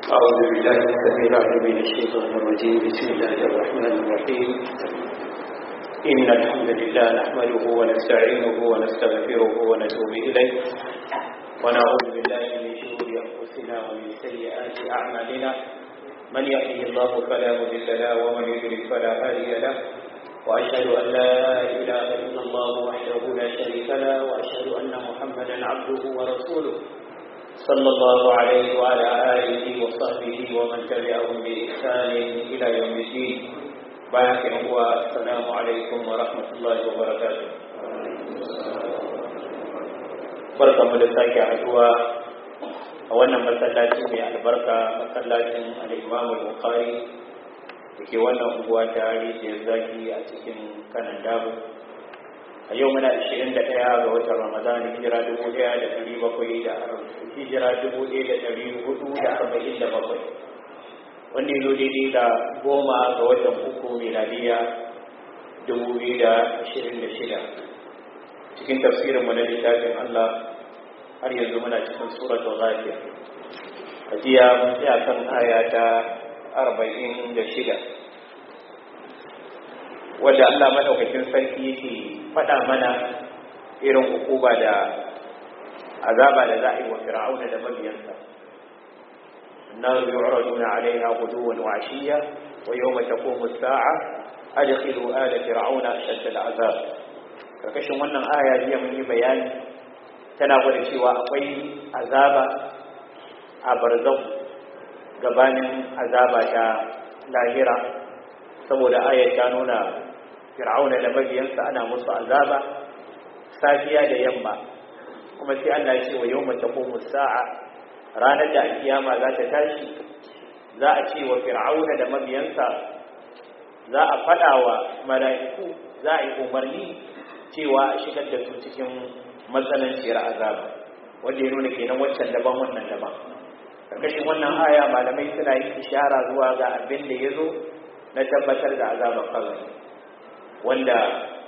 أعوذ بالله السميع العليم من الشيطان الرجيم. بسم الله الرحمن الرحيم. إن الحمد لله نحمده ونستعينه ونستغفره ونتوب إليه ونعوذ بالله من شرور أنفسنا ومن سيئات أعمالنا. من يهده الله فلا مضل له ومن يضلل فلا هادي له، وأشهد أن لا إله إلا الله وحده لا شريك له، وأشهد أن محمدا عبده ورسوله صلى الله عليه وعلى آله وصحبه ومن تبعهم بإحسان إلى يوم الدين. بارك الله. السلام عليكم ورحمة الله وبركاته. barkamu da sake haduwa a wannan masallaci mai albarka, masallacin al-Imam al-Bukhari dake wannan unguwa ta Rijiyar Zaki a cikin Kanan Dabo. A yau muna 21 ga watan Ramadan, hijira 1447, wanda ya zo daidai da 10 ga watan uku miladiya 2026. Cikin tafsirinmu na littafin Allah har yanzu muna cikin suratul Ghafir. A jiya mun tsaya kan aya ta 46, wanda Allah madaukakin sarki yake faɗa mana irin hukuma da azaba da za a yi wa fir'auna da mabiyansa. النار يعرضون عليها غدوا وعشيا ويوم تقوم الساعة أدخلوا آل فرعون أشد العذاب. karkashin wannan aya jiya mun yi bayani tana gwada cewa akwai azaba a barzau gabanin azaba ta lahira, saboda aya ta nuna fir'auna da mabiyansa ana musu azaba safiya da yamma, kuma sai Allah ya ce wa yawma taqumu sa'a, ranar da alkiyama za ta tashi, za a ce wa fir'auna da mabiyansa, za a fada wa mala'iku, za a yi umarni cewa a shigar da su cikin matsananciyar azaba, wanda ya nuna kenan waccan daban wannan daban. karkashin wannan aya malamai suna yin ishara zuwa ga abin da ya zo na tabbatar da azabar kabari, wanda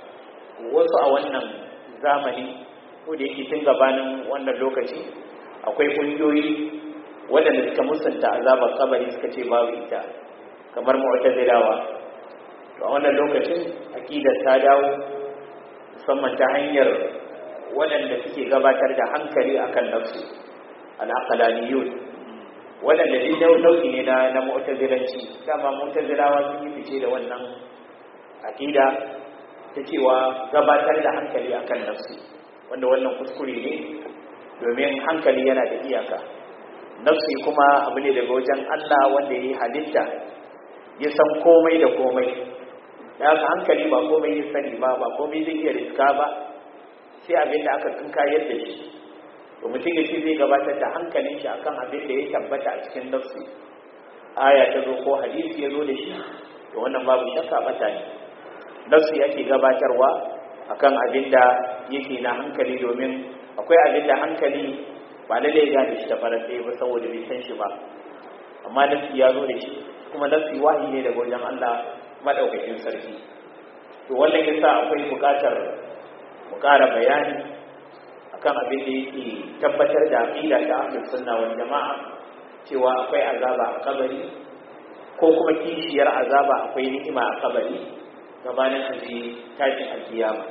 wasu a wannan zamani ko da yake tun gabanin wannan lokaci akwai ƙungiyoyi waɗanda suka musanta azabar kabari, suka ce babu ita, kamar mu'tazilawa. to a wannan lokacin aqidar ta dawo, musamman ta hanyar waɗanda suke gabatar da hankali akan nafsu, al-aqlaniyun, waɗanda duk nau'i ne na mu'tazilanci. dama mu'tazilawa sun yi fice da wannan aqida ta cewa gabatar da hankali akan nafsi, wanda wannan kuskure ne, domin hankali yana da iyaka. Nafsi kuma abu ne daga wajen Allah wanda ya yi halitta, ya san komai da komai. da haka hankali ba komai ya sani ba komai zai iya riska ba, sai abin da aka tsinkayar da shi. to mutum ya ce zai gabatar da hankalin shi akan abin da ya tabbata a cikin nafsi, aya ta zo ko hadisi ya zo da shi, to wannan babu shakka bata ne. nafsi yake gabatarwa akan abin da yake na hankali, domin akwai abin da hankali ba lalle ya gane shi da farar ɗaya ba saboda bai san shi ba, amma nafsi ya zo da shi, kuma nafsi wahayi ne daga wajen Allah madaukakin sarki. to wannan yasa akwai buƙatar mu ƙara bayani akan abin da yake tabbatar da aqida ta ahlus sunna wal jama'a, cewa akwai azaba a kabari, ko kuma kishiyar azaba akwai ni'ima a kabari gabanin aji tashin alkiyama.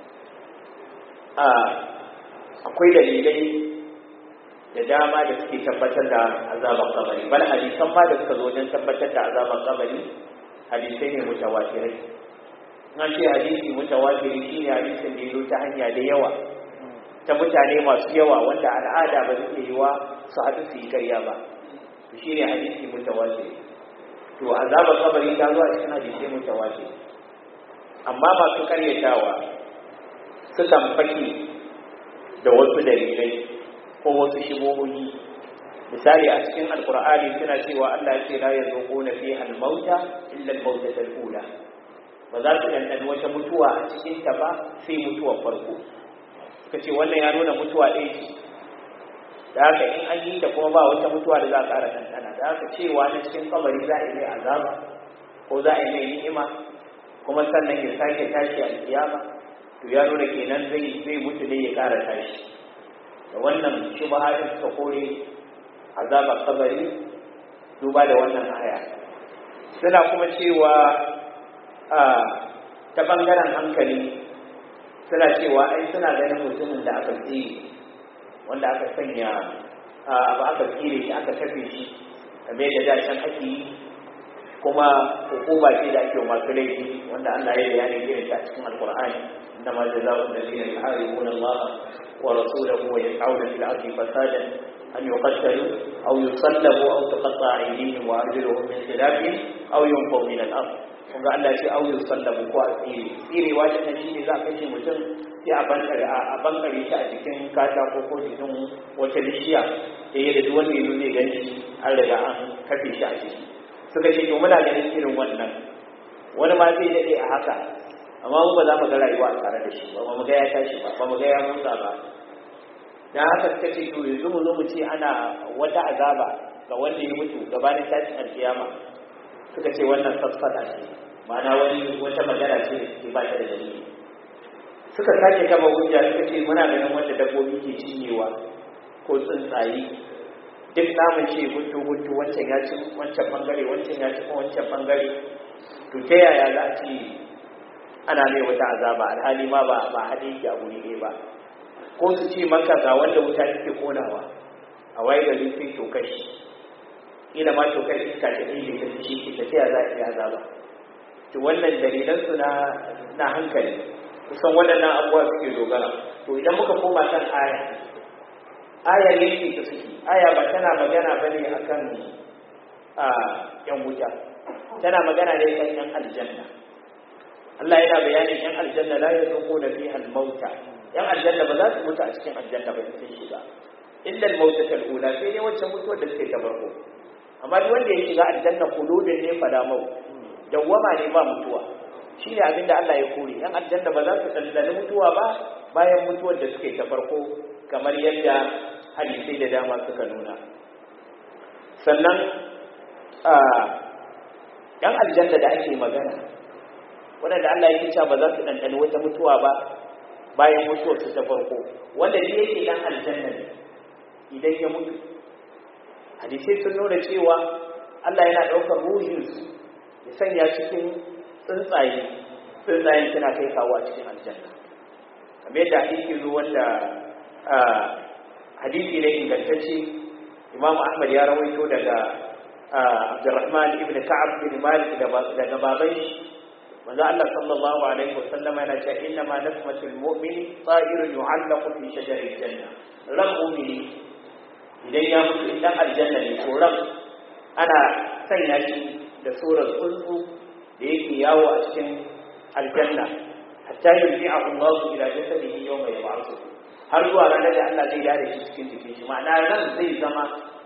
akwai dalilai da dama da suke tabbatar da azaban kabari, bal hadisan ma da suka zo don tabbatar da azaban kabari hadisai ne mutawatirai. na ce hadisi mutawatiri shine hadisin da yazo ta hanya da yawa, ta mutane masu yawa, wanda al'ada ba zai yi wa su haɗu su yi karya ba, shine hadisi mutawatiri. to azaban kabari ta zo a cikin hadisai mutawatiri, amma masu karyatawa sukan fake da wasu dalilai ko wasu shibohi. misali a cikin alkur'ani suna cewa Allah ya ce la yazuquna fiha al-mauta illa al-mautata al-ula, ba za su dandana wata mutuwa a cikin ta ba sai mutuwar farko. suka ce wannan ya nuna mutuwa ɗaya ce, da haka in an yi ta kuma ba wata mutuwa da za a ƙara dandana. da haka cewa na cikin kabari za a yi mai azaba ko za a yi mai ni'ima kuma sannan ya sake tashi a kiyama, to ya nuna kenan zai mutu ne ya ƙara tashi. da wannan shubha din suka kore azabar kabari duba da wannan aya. Suna kuma cewa ta bangaren hankali suna cewa ai suna ganin mutumin da aka tsire wanda aka sanya abu aka tsire shi aka kafe shi kamar yadda da can ake yi, kuma hukuma ce da ake masu laifi wanda Allah ya bayani irin ta cikin Alqur'ani inna ma jazaa'u alladhina yuharibuna Allah wa rasulahu wa yas'una fil ardi fasadan an yuqtalu aw yusallabu aw tuqatta'a aydihim wa arjuluhum min khilafin aw yunfaw min al-ard. Kun ga Allah ce aw yusallabu ko a tsire wajen nan shine za a kashe mutum sai a bankare shi a cikin katako ko cikin wata bishiya da yadda duk wanda yazo zai gani an riga an kafe shi a ciki. Suka ce to muna ganin irin wannan wani ma zai dade a haka amma mu ba za mu ga rayuwa a tare da shi ba mu ga ya tashi ba mu ga ya motsa ba. Dan haka suka ce to yanzu mu zo mu ce ana wata azaba ga wanda ya mutu gabanin tashin alkiyama. Suka ce wannan fasfada ce, ma'ana wata magana ce da ba ta da dalili. Suka sake kama hujja suka ce muna ganin wanda dabbobi ke cinyewa ko tsuntsaye duk namun ce hutu wancan ya ci wancan bangare wancan ya ci wancan bangare, to ta yaya za a ce ana mai wata azaba alhali ma ba haɗe yake a guri ɗaya ba. Ko su ce maka ga wanda wuta take konawa a waye gari sai tokar shi, ila ma tokar iska ta ɗaya ta shi ke tafiya za a yi azaba. To wannan dalilansu na hankali kusan waɗannan abubuwa suke dogara. To idan muka koma kan aya yake ta suke, aya ba tana magana ba ne a kan ‘yan wuta, tana magana ne kan ‘yan aljanna. Allah yana bayanin ‘yan aljanna la ya zuko da fi halmauta, ‘yan aljanna ba za su mutu a cikin aljanna ba sun shiga, illa almauta tal'ula sai dai wancan mutuwar da suke ta farko. Amma duk wanda ya shiga aljanna kuludin ne fada mau, dawwama ne ba mutuwa. Shi ne abinda Allah ya kore, ‘yan aljanna ba za su ɗanɗani mutuwa ba bayan mutuwar da suke ta farko, kamar yadda hadisai da dama suka nuna. Sannan ‘yan aljanna da ake magana waɗanda Allah ya cewa ba za su ɗanɗani wata mutuwa ba bayan mutuwar su ta farko, wanda ne yake ɗan aljanna ne idan ya mutu. Hadisai sun nuna cewa Allah yana ɗaukar ruhinsu ya sanya cikin tsuntsayen suna kai kawo a cikin aljanna, kamar yadda hadisi zo wanda hadisi ne ingantacce. Imam Ahmad ya rawaito daga Abdurrahman ibn Ka'ab bin Malik daga baban shi, manzo Allah sallallahu alaihi wasallam yana cewa inna ma nasmatul mu'mini ta'irun yu'allaqu fi shajaril janna. Ran mu'mini idan ya mutu idan aljanna ne ko ran ana sanya shi da surar tsuntsu da yake yawo a cikin aljanna hatta yurji'ahu Allah ila jasadihi yawma yab'athu, har zuwa ranar da Allah zai dare shi cikin jikin shi. Ma'ana ran zai zama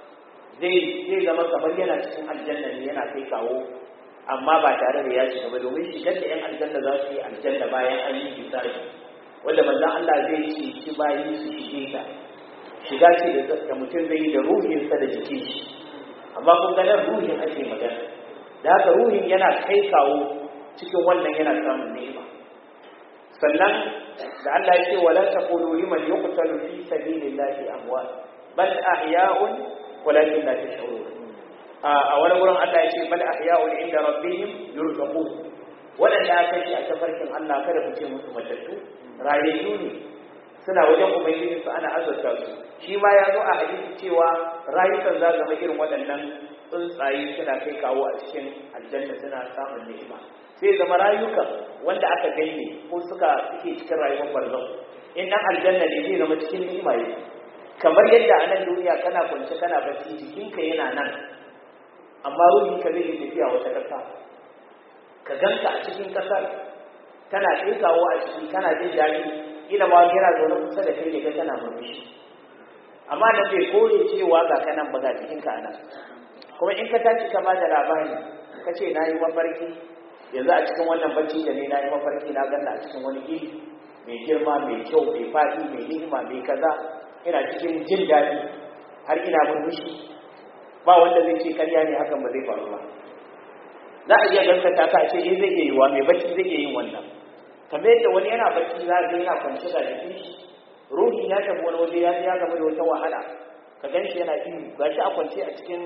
kamar yana cikin aljanna ne yana kai kawo, amma ba tare da ya shiga ba, domin shigar da 'yan aljanna za su yi aljanna bayan an yi hisabi, wanda manzon Allah zai ce ki bayi su shige ta shiga ce da mutum zai yi da ruhinsa da jikin shi. Amma kun ga nan ruhin ake magana, da haka ruhin yana kai kawo cikin wannan yana samun ni'ima. Sannan da Allah ya ce wala taqulu liman yuqtalu fi sabilillahi amwat bal ahya'un walakin la tash'urun. A wani gurin Allah ya ce bal ahya'un inda rabbihim yurzaqun, wadanda aka yi a tafarkin Allah kada ku ce musu matattu, rayayyu ne suna wajen ubangiji su ana azurta su. Shi ma ya zo a hadisi cewa rayukan za zama irin waɗannan tsuntsaye suna kai kawo a cikin aljanna suna samun ni'ima. Sai zama rayukan wanda aka gani ko suke cikin rayuwar barzan, in dan aljanna ne zai zama cikin ni'ima yake, kamar yadda a nan duniya kana kwance kana bacci jikinka yana nan amma ruhinka zai yi tafiya wata ƙasa, ka ganka a cikin ƙasar kana tsaikawo a ciki kana jin daɗi, ila ma yana zaune kusa da kai daga kana murmushi. Amma da bai kore cewa ga kanan ba ga cikinka a nan. Kuma in ka tashi ka bada labari ka ce na yi mafarki yanzu a cikin wannan bacci da ne na yi mafarki na ganna a cikin wani gini mai girma mai kyau mai faɗi mai ni'ima mai kaza, ina cikin jin daɗi har ina murmushi, ba wanda zai ce karya ne hakan ba zai faru ba. Za a iya gaskata ka ce zai iya yiwa mai bacci zai iya yin wannan. Kamar yadda wani yana bacci za ga yana kwance da jikin shi, ruhi ya tafi wani waje ya gama da wata wahala, ka gan shi yana ihu gashi a kwance a cikin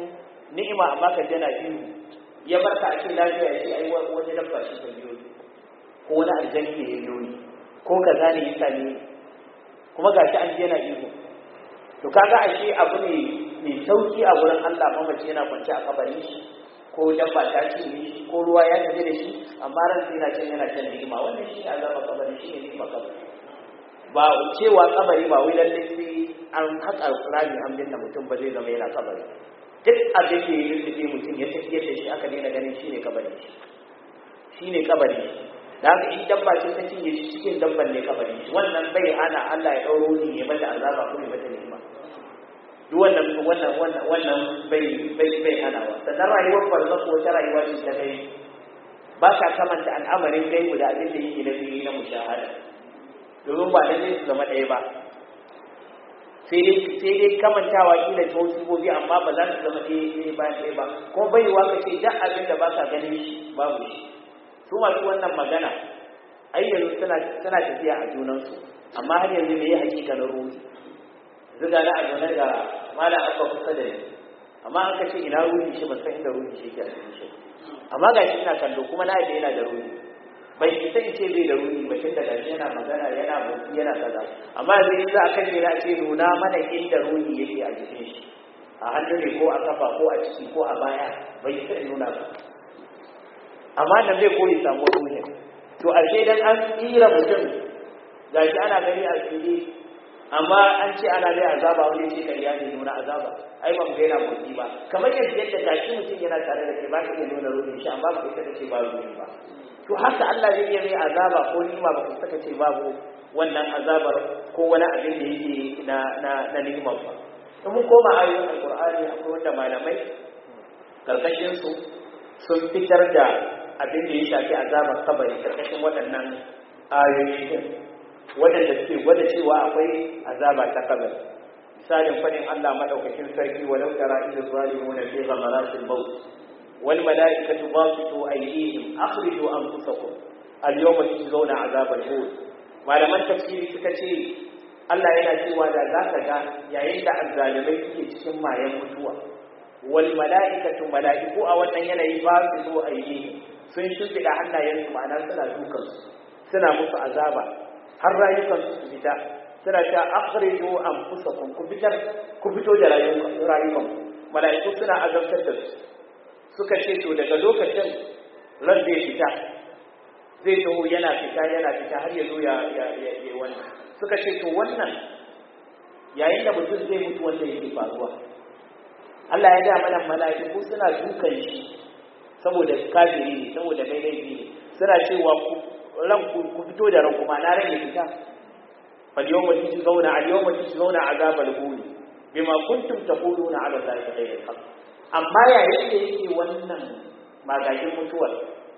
ni'ima amma ka jana ihu ya barka a cikin lafiya ya ce ai wani dabba shi ta biyo ko wani aljani ne ya biyo ni ko kaza ne ya same kuma gashi an jana ihu. To kaga ashe abu ne mai sauki a wurin Allah mamaci yana kwance a kabarin shi ko dabba ta ci ne ko ruwa ya tafi da shi amma ran sai yana can ni'ima. Wannan shi ne azaba kabari, shi ne ni'ima kabari. Ba cewa kabari ba wai lalle sai an haƙa rami an binne mutum ba zai zama yana kabari. Duk abin da ya rufe mutum ya tafiyar da shi aka daina ganin shi ne kabari, shi ne kabari. Da haka in dabba ce ta cinye shi cikin dabban ne kabari. Wannan bai hana Allah ya ɗauro ni ya mata azaba ko ya mata ni'ima. Duk wannan bai hanawa. Sannan rayuwar barzakh wata rayuwa ce ta gai, ba ka kamanta al'amarin gaibu da abin da yake na fili na mushahada, domin ba lalle su zama ɗaya ba. Sai dai kamantawa kila ta wasu gobe amma ba za su zama ɗaya ba. Ko baiwa ka ce duk abin da ba ka ganin shi babu shi. Su masu wannan magana ai yanzu suna tafiya a junansu, amma har yanzu me ya hakikanin ruhi. Zuga na abu ga mala abba kusa da ni, amma an kace ina ruhi shi ban san inda ruhi shi ke a cikin shi, amma ga shi ina kallo kuma na yadda yana da ruhi. Bai isa in ce bai da ruhi ba, tun da gashi yana magana yana motsi yana kaza, amma yanzu in za a kashe na ce nuna mana inda ruhi yake a jikin shi, a hannu ne ko a kafa ko a ciki ko a baya, bai isa in nuna ba. Amma nan zai koyi samu ruhin. To ashe dan an tsira mutum gashi ana gani a fili, amma an ce ana zai azaba wani ce kariya ne nuna azaba, ai ban ga yana motsi ba. Kamar yadda gashi mutum yana tare da kai ba ka iya nuna ruhin shi, amma ba ka ce ba ruhin ba. To haka Allah zai iya mai azaba ko nima ba ka saka ce babu wannan azabar ko wani abin da yake na ni'imar ba. In mun koma ayoyin Alƙur'ani akwai wanda malamai karkashin su sun fitar da abin da ya shafi azabar kabari karkashin waɗannan ayoyi din, waɗanda suke gwada cewa akwai azaba ta kabari. Misalin fadin Allah madaukakin sarki walau tara idh zalimuna fi ghamaratil maut wal malaikatu basitu aydihim akhriju anfusakum al yawma tujzauna azabal hun. Malaman tafsiri suka ce Allah yana cewa da zaka ga yayin da azzalimai suke cikin mayan mutuwa, wal malaikatu malaiku a wannan yanayi basitu aydihim sun shimfiɗa hannayensu, ma'ana suna dukansu suna musu azaba har rayukansu su fita, suna ta akhriju anfusakum ku fito da rayukanku. Mala'iku suna azabtar da su. Suka ce to daga lokacin ran zai fita, zai taho yana fita har ya zo ya wannan. Suka ce to wannan yayin da mutum zai mutu wanda yake faruwa, Allah ya ga mana mala'iku suna dukan shi saboda kafiri ne, saboda mai laifi ne, suna cewa ku fito da ranku, ma na ran ya fita. فاليوم تجزون عذاب الهون بما كنتم تقولون على الله غير الحق. amma yayin da yake wannan magagin mutuwar,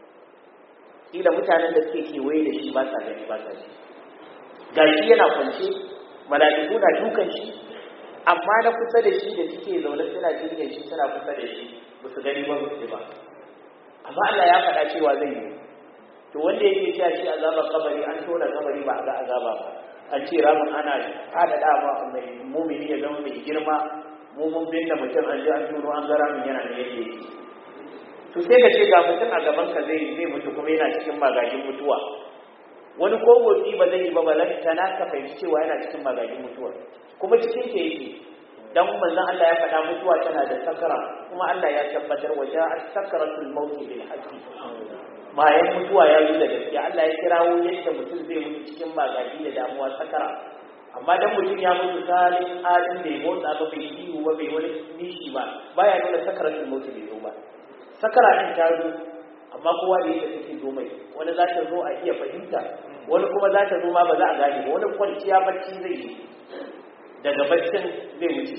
kila mutanen da suke kewaye da shi ba sa gani ba sa ji, gashi yana kwance mala'iku na dukan shi, amma na kusa da shi da suke zaune suna jinyar shi suna kusa da shi ba su gani ba su ba. Amma Allah ya faɗa cewa zai yi. To wanda yake cewa shi azabar kabari, an tona kabari ba a ga azaba ba, an ce ramin ana faɗaɗa ba mai mumini ya zama mai girma, mun binne mutum an ji an turo an ga ramin yana da yake yi. To sai ka ce ga mutum a gaban ka zai mutu kuma yana cikin magagin mutuwa, wani ko motsi ba zai yi ba, balantana ka fahimci cewa yana cikin magagin mutuwa, kuma cikin ke yake. Dan manzon Allah ya faɗa mutuwa tana da sakara, kuma Allah ya tabbatar wa ja'at sakaratul maut bil haqqi. Bayan mutuwa ya zo da gaskiya, Allah ya kirawo yadda mutum zai mutu cikin magaji da damuwa sakara. Amma dan mutum ya mutu salin adin da ya motsa ba, bai ciwo ba, bai wani nishi ba, baya nuna sakaratul maut bai zo ba. Sakara din ta zo, amma kowa da yake take zo mai, wani za ta zo a iya fahimta, wani kuma za ta zo ma ba za a gane ba, wani kwanciya bacci zai yi, daga baccin zai wuce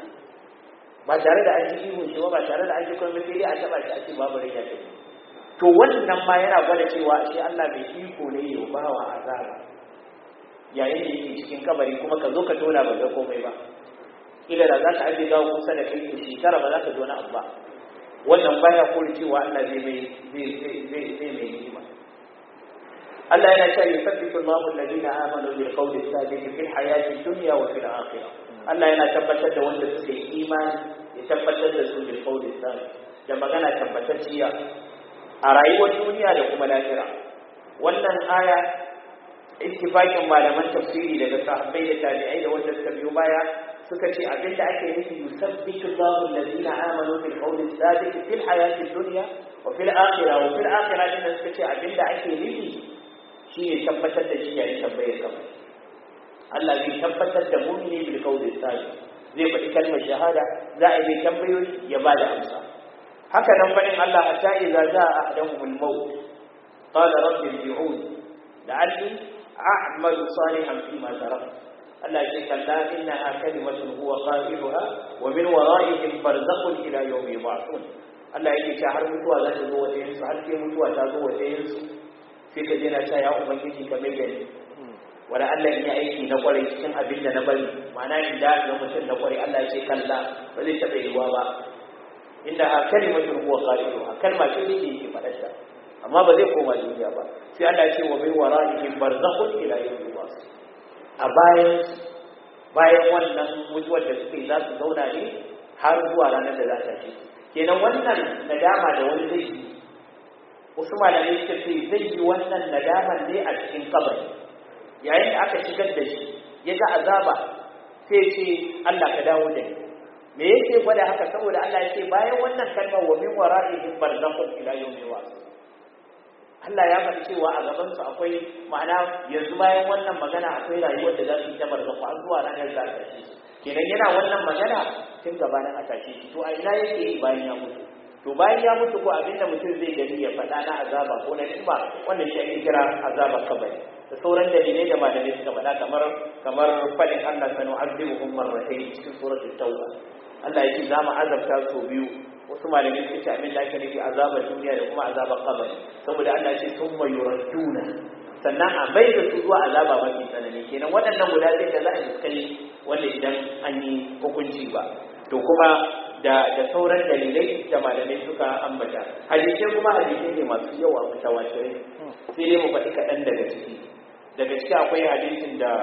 ba tare da an ji ihun shi ba tare da an ji komai, sai dai a taba shi a ce babu rai ya tafi. To wannan ma yana gwada cewa shi Allah bai iko ne ya bawa azaba yayin da yake cikin kabari, kuma ka zo ka tona ba ga komai ba. Ila da za ka aje gawo kusa da kai to shekara ba za ka tona abu ba. Wannan baya kore cewa Allah zai mai ni'ima. Allah yana cewa yusabbitu Allahu alladhina amanu bil qawli thabit fil hayati dunya wa fil akhirah. Allah yana tabbatar da wanda suka yi imani ya tabbatar da su bil qawli sabit da magana tabbatacciya a rayuwar duniya da kuma lahira. Wannan aya ittifaqin malaman tafsiri daga sahabbai da tabi'ai da wanda suka biyo baya suka ce abinda ake nufi yusabbitu Allahu alladhina amanu bil qawli sabit fil hayati dunya wa fil akhirah. Wa fil akhirah din suka ce abinda ake nufi shine tabbatar da shi yayin tambayar kabari. Allah zai tabbatar da mu'mini bil qawli sabit, zai faɗi kalmar shahada, za a yi tambayoyi ya bada amsa. haka nan fadin Allah hatta idza jaa ahaduhumul maut qala rabbi irji'un la'alli a'malu salihan fima taraktu. Allah ya ce kalla innaha kalimatun huwa qailuha wa min wara'ihim barzakhun ila yawmi yub'athun. Allah ya ce har mutuwa za ta zo wa ɗayansu, har sai mutuwa ta zo wa ɗayansu sai ka je na ta ya ubangiji ka mai gani wala Allah ya aiki na kwarai cikin abin da na bari, ma'ana inda ga mutum na kwarai Allah ya ce kalla ba zai taɓa yiwuwa ba. Inda ha kalimatun huwa qailuha, kalma ce ne yake faɗarta amma ba zai koma duniya ba. Sai Allah ya ce wa min wara'ihim barzakhun ila yawmi yub'athun. A bayan wannan mutuwar da suke za su zauna ne har zuwa ranar da za ta ce. Kenan wannan nadama da wani zai yi, wasu malamai suka ce zai yi wannan nadamar ne a cikin kabari. Yayin da aka shigar da shi ya ga azaba sai ce Allah ka dawo da ni. Me yake gwada haka? Saboda Allah ya ce bayan wannan kalmar wa min wara'ihim barzakhun ila yawmi yub'athun. Allah ya faɗi cewa a gabansu akwai ma'ana yanzu bayan wannan magana akwai rayuwar da za su yi ta barzakhu har zuwa ranar za ta tashi. Kenan yana wannan magana tun gabanin a tashi shi. To a ina yake yi bayan ya mutu? To bayan ya mutu ko abinda mutum zai gani ya faɗa na azaba ko na ni'ima, wannan shi ake kira azabar kabari. Da sauran dalilai da malamai suka faɗa kamar faɗin Allah sanu azibuhum marratayn cikin suratul tauba. Allah ya ce za mu azabta su biyu. Wasu malamai suka ce abin da ake nufi azabar duniya da kuma azabar kabari, saboda Allah ya ce summa yuradduna, sannan a bai da su zuwa azaba mafi tsanani. Kenan waɗannan guda zai da za a kai wanda idan an yi hukunci ba. To kuma da sauran dalilai da malamai suka ambata, hadisai kuma hadisai ne masu yawa mutawatirai, sai dai mu faɗi kaɗan daga ciki. Daga ciki akwai hadisin da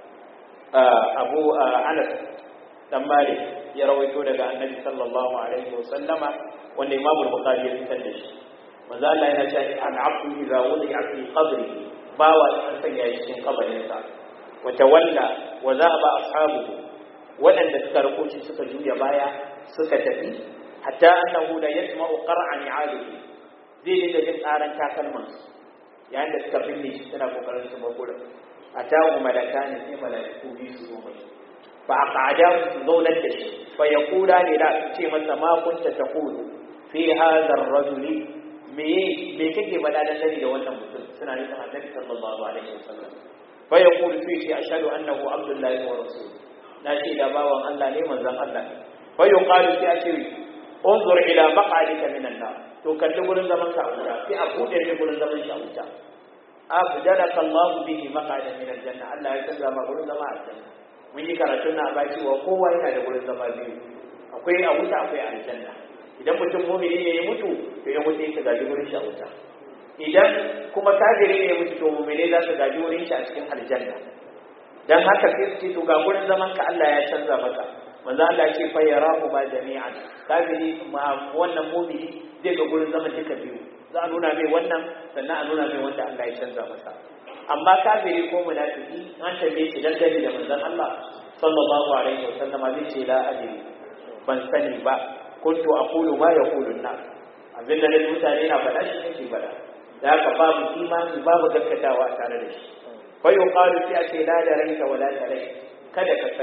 Abu Anas dan Malik ya rawaito daga Annabi sallallahu alaihi wasallama, wanda Imam Bukhari ya fitar da shi. Manzo Allah yana cewa al-'abdu idza wudi'a fi qabrihi, bawa an sanya shi cikin kabarinsa, wa tawalla wa zaba ashabuhu, wadanda suka rako shi suka juya baya suka tafi, hatta annahu la yasma'u qar'a ni'alihi, zai dinga jin tsaran takalman yayin da suka binne shi suna kokarin su magurin. Atahu malakani, sai malaiku biyu su zo mai, fa aqadahu su zaunar da shi, fa yaqula ne la ce masa ma kunta taqulu fi hadha ar-rajuli, me kake faɗa da sani da wannan mutum? Suna nufin Annabi sallallahu alaihi wasallam. Fa yaqulu fi ashhadu annahu abdullahi wa rasuluhu, na ce da bawan Allah ne manzon Allah. Fa yuqalu fi ashri unzur ila maq'adika min an-nar, to kalli gurin zaman ka a wuta, sai a bude ne gurin zaman shi a wuta. Abdalaka Allahu bihi maq'adan min al-janna, Allah ya canza ma gurin zama a janna. Mun yi karatun na baki wa kowa yana da gurin zama biyu, akwai a wuta akwai a aljanna. Idan mutum mu'mini ne ya mutu, to ya mutu yake gaji gurin shi a wuta. Idan kuma kafiri ne ya mutu, to mu'mini za su gaji gurin shi a cikin aljanna. Dan haka sai su ce to ga gurin zaman ka Allah ya canza maka. Manzo Allah ya ce fa yarahu ma jami'an, kafiri ma wannan mu'mini zai ga gurin zaman duka biyu. Za a nuna mai wannan, sannan a nuna mai wanda Allah ya canza masa. Amma kafiri ko munafiki an tambaye shi dangane da manzon Allah sallallahu alaihi wasallam zai ce la adri, ban sani ba, kuntu aqulu ma yaqulu an-nas, abinda da mutane na faɗa shi nake faɗa. Da haka babu imani babu gaskatawa tare da shi. Fa yuqalu fi ati la daraita wala tarai, kada ka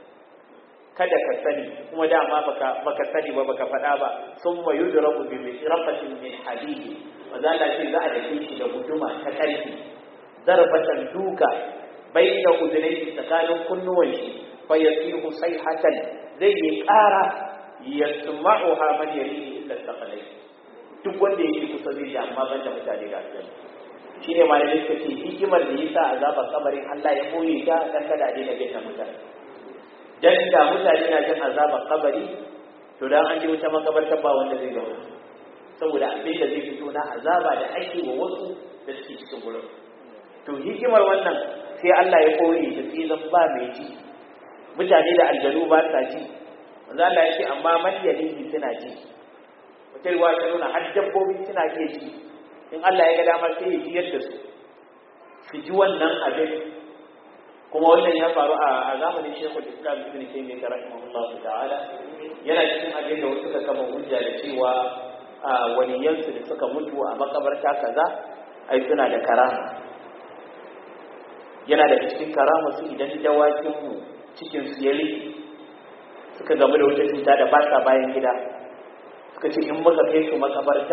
sani kuma dama baka sani ba, baka faɗa ba. Summa yudrabu bi mishrafatin min hadid, wanda Allah ce za a dake shi da guduma ta ƙarfi, darbatan duka bayna udunayhi, tsakanin kunnuwan shi. Fa yasihu sayhatan, zai yi ƙara, yasma'uha man yalihi illa taqalay, duk wanda yake kusa zai ji, amma ban da mutane da aljanna. Shine malamai suka ce hikimar da yasa azabar kabarin Allah ya boye ta dan kada a daina gaita mutane. Dan da mutane na jin azabar kabari, to dan an je wuta makabarta ba wanda zai gauna, saboda abin da zai fito na azaba da ake wa wasu da suke cikin gurin. To hikimar wannan sai Allah ya koyi da tsilan ba mai ji, mutane da aljanu ba sa ji, wanda Allah ya ce amma man yalihi suna ji, wata riwaya ta nuna har dabbobi suna iya ji, in Allah ya ga dama sai ya ji yadda su ji wannan abin. Kuma wannan ya faru a zamanin Sheikhul Islam Ibn Taymiyyah rahimahullahu ta'ala, yana cikin abin da wasu suka kama hujja da cewa waliyansu da suka mutu a makabarta kaza ai suna da karama. Yana da cikin karama su idan dawakin mu cikin su ya rike suka gamu da wata cuta da ba sa bayan gida, suka ce in muka kai su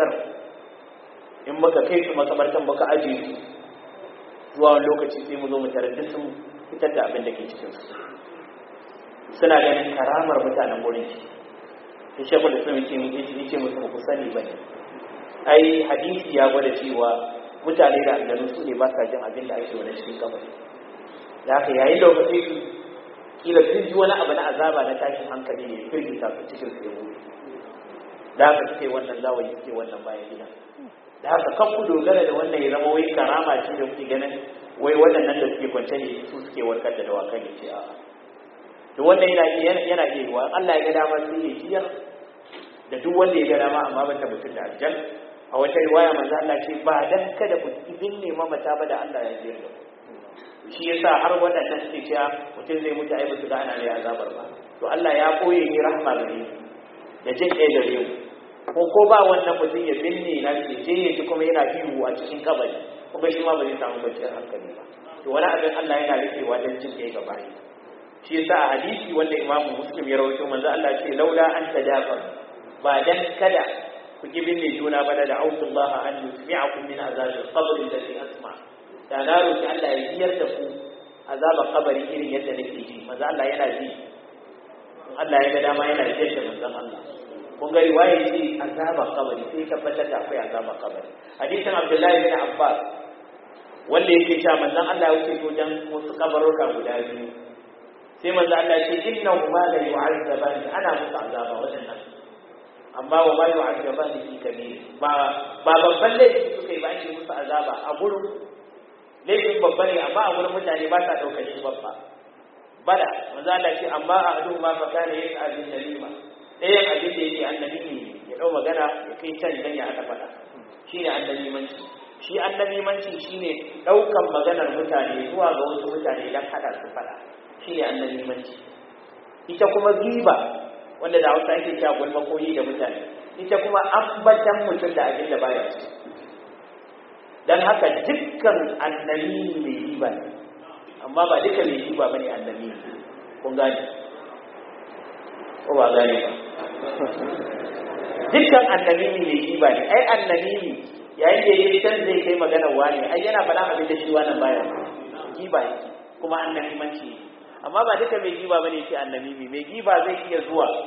makabartar muka ajiye su zuwa wani lokaci sai mu zo mu tarar duk sun fitar da abin da ke cikin su. Suna ganin karamar mutanen gurin shi. Sai Sheikhul Islam yace musu ba ku sani bane, ai hadisi ya gwada cewa mutane da aljanu su ne ba sa jin abin da ake wani cikin kabari. Da haka yayin da wani kila sun ji wani abu na azaba na tashin hankali ne firgita su cikin su ya buɗe. Da haka suke wannan zawayi suke wannan bayan gida. Da haka kan ku dogara da wannan ya zama wai karama ce da kuke ganin wai waɗannan da suke kwance ne su suke warkar da dawakan ya ce a'a. To wannan yana iya yiwa Allah ya ga dama sai ya jiyar da duk wanda ya ga dama, amma ban da mutum da aljan. A wata riwaya manzo Allah ce ba dan kada ku binne mamata ba da Allah ya jiyar da ku. Shi yasa har waɗannan suke cewa mutum zai mutu ai ba su ga ana mai azabar ba. To Allah ya koye ni rahma gare da jin kai gare mu. Ko ba wannan mutum ya binne na ce je ya ji kuma yana biyu a cikin kabari, kuma shi ma ba zai samu kwanciyar hankali ba. To wani abin Allah yana rikewa dan jin kai gaba ne. Shi yasa a hadisi wanda Imam Muslim ya rawaito manzo Allah ce laula an tadafa, ba dan kada ku ki binne juna ba da Allah an yusmi'akum min azabil qabr allati asma. Da na roki Allah ya biyar da ku azabar kabari irin yadda nake ji. Manzo Allah yana ji. In Allah ya ga dama yana ji da manzon Allah. Kun ga riwaya ce azabar kabari sai tabbatar da akwai azabar kabari. Hadisin Abdullahi bin Abbas wanda yake cewa manzon Allah ya wuce wajen wasu kabaruka guda biyu. Sai manzo Allah ce innahu ma la yu'azzaban, ana musu azaba wadannan, amma wa ma yu'azzaban fi kabir, ba babban laifi suka yi ba ake musu azaba a gurin laifin babba ne, amma a gurin mutane ba sa daukar shi babba bada. Manzo Allah ce amma a adu ma fa kana yas'al bin nabima, ɗayan abin da yake annabi ne ya dau magana ya kai can dan ya aka faɗa, shine annabimanci. Shi annabimanci shine daukan maganar mutane zuwa ga wasu mutane dan hada su faɗa, shi ne annabimanci. Ita kuma giba wanda da Hausa ake cewa gulma koyi da mutane, ita kuma ambatan mutum da abin da baya ci. Dan haka dukkan annabi mai giba ne, amma ba duka mai giba bane annabi. Kun gane ko ba gane ba? Dukkan annabi mai giba ne. Ai annabi yayin da yake can zai kai magana wani, ai yana faɗa abin da shi wannan baya giba yake, kuma annabimanci. Amma ba duka mai giba bane yake annabi. Mai giba zai iya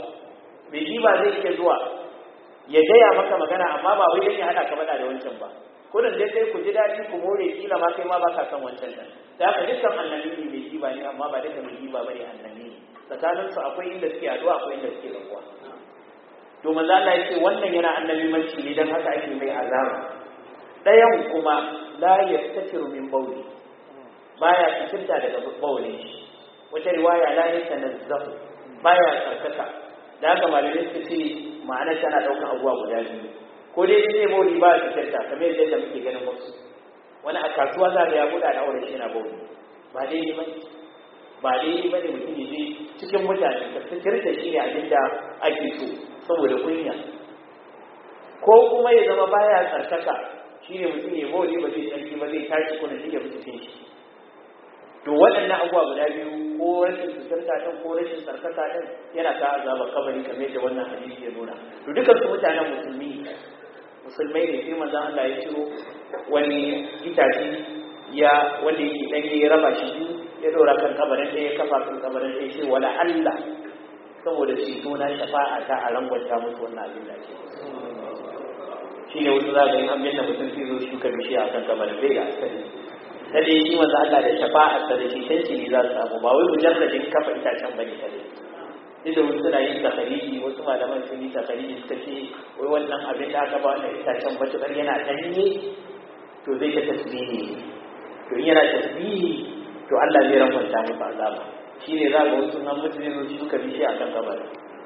zuwa ya gaya maka magana, amma ba wai yake hada ka faɗa da wancan ba. Kullun dai sai ku ji dadi ku more, kila ma kai ma baka san wancan dan. Da haka dukkan annabi mai giba ne, amma ba duka mai giba bane annabi. Tsakanin su akwai inda suke addu'a, akwai inda suke rabuwa. To manzo Allah yake wannan yana annabimanci ne, dan haka ake mai azaba. Dayan kuma la yastakiru min bawli, baya fitinta daga bawli. Wata riwaya la yatanazzahu, baya tsarkaka. Da haka malamai suka ce ma'ana tana daukar abuwa guda biyu. Ko dai sai bawli ba ya fitinta kamar yadda muke ganin wasu. Wani a kasuwa za ga ya buɗa da aure shi yana bawli. Ba dai ba ne mutum ya je cikin mutane ka fitirta shi ne abin da ake so saboda kunya. Ko kuma ya zama baya tsarkaka, shi ne mutum ya bawli ba zai tsarki ba, zai tashi kuna shi ya fitin shi. To waɗannan abubuwa guda biyu, ko rashin fitarta ɗin ko rashin tsarkaka ɗin, yana ta azaba kabari kamar yadda wannan hadisi ya nuna. To dukan su mutanen musulmai ne. Sai manzon Allah ya ciro wani itace wanda yake ɗanye ya raba shi biyu, ya ɗora kan kabarin ɗaya, ya kafa kan kabarin ɗaya, sai wala Allah saboda ceto na shafa'a ta a rangwanta musu wannan abin da ake. Shi ne wasu za ga yin abin da mutum sai zo shuka bishiya a kan kabarin bai da asali. Sai shi manzo Allah da shafa'arsa da shi tanci ne za su samu, ba wai mujarradin kafa itacen bane kadai. Duk da wasu suna yin takariji, wasu malaman sun yi takariji suka ce wai wannan abin da aka ba wannan itacen matuƙar yana ɗanye to zai ta tasbihi. To in yana tasbihi to Allah zai rangwanta musu azaba. Shi ne za ga wasu nan mutum zai zo shuka bishiya a kan kabarin.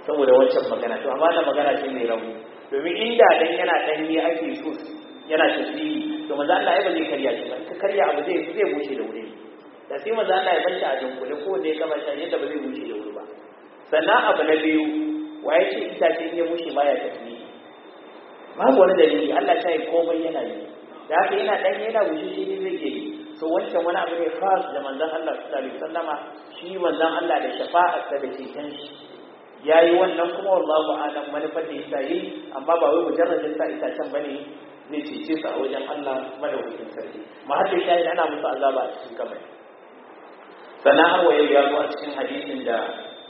saboda wancan magana to amma da magana ce mai rauni domin inda dan yana danyi ake so yana tasbihi to manzo Allah ya ba zai karya shi ba ka karya abu zai bushe da wuri da sai manzo Allah ya banta a dunkule ko ne kama shi yadda ba zai bushe da wuri ba sannan abu na biyu waye ce itace in ya bushe baya tasbihi babu wani dalili Allah ta yi komai yana yi da haka yana dan yana bushe shi ne zai yi so wancan wani abu ne khas da manzon Allah sallallahu alaihi wasallama shi manzon Allah da shafa'arsa da ceton shi yayi wannan kuma wallahu a'lam manufar da yasa yi amma ba wai mujarradin sa itacen bane zai cece su a wajen Allah madaukakin sarki ma har sai shayi ana musu azaba a cikin kamar sannan har waye ya zo a cikin hadisin da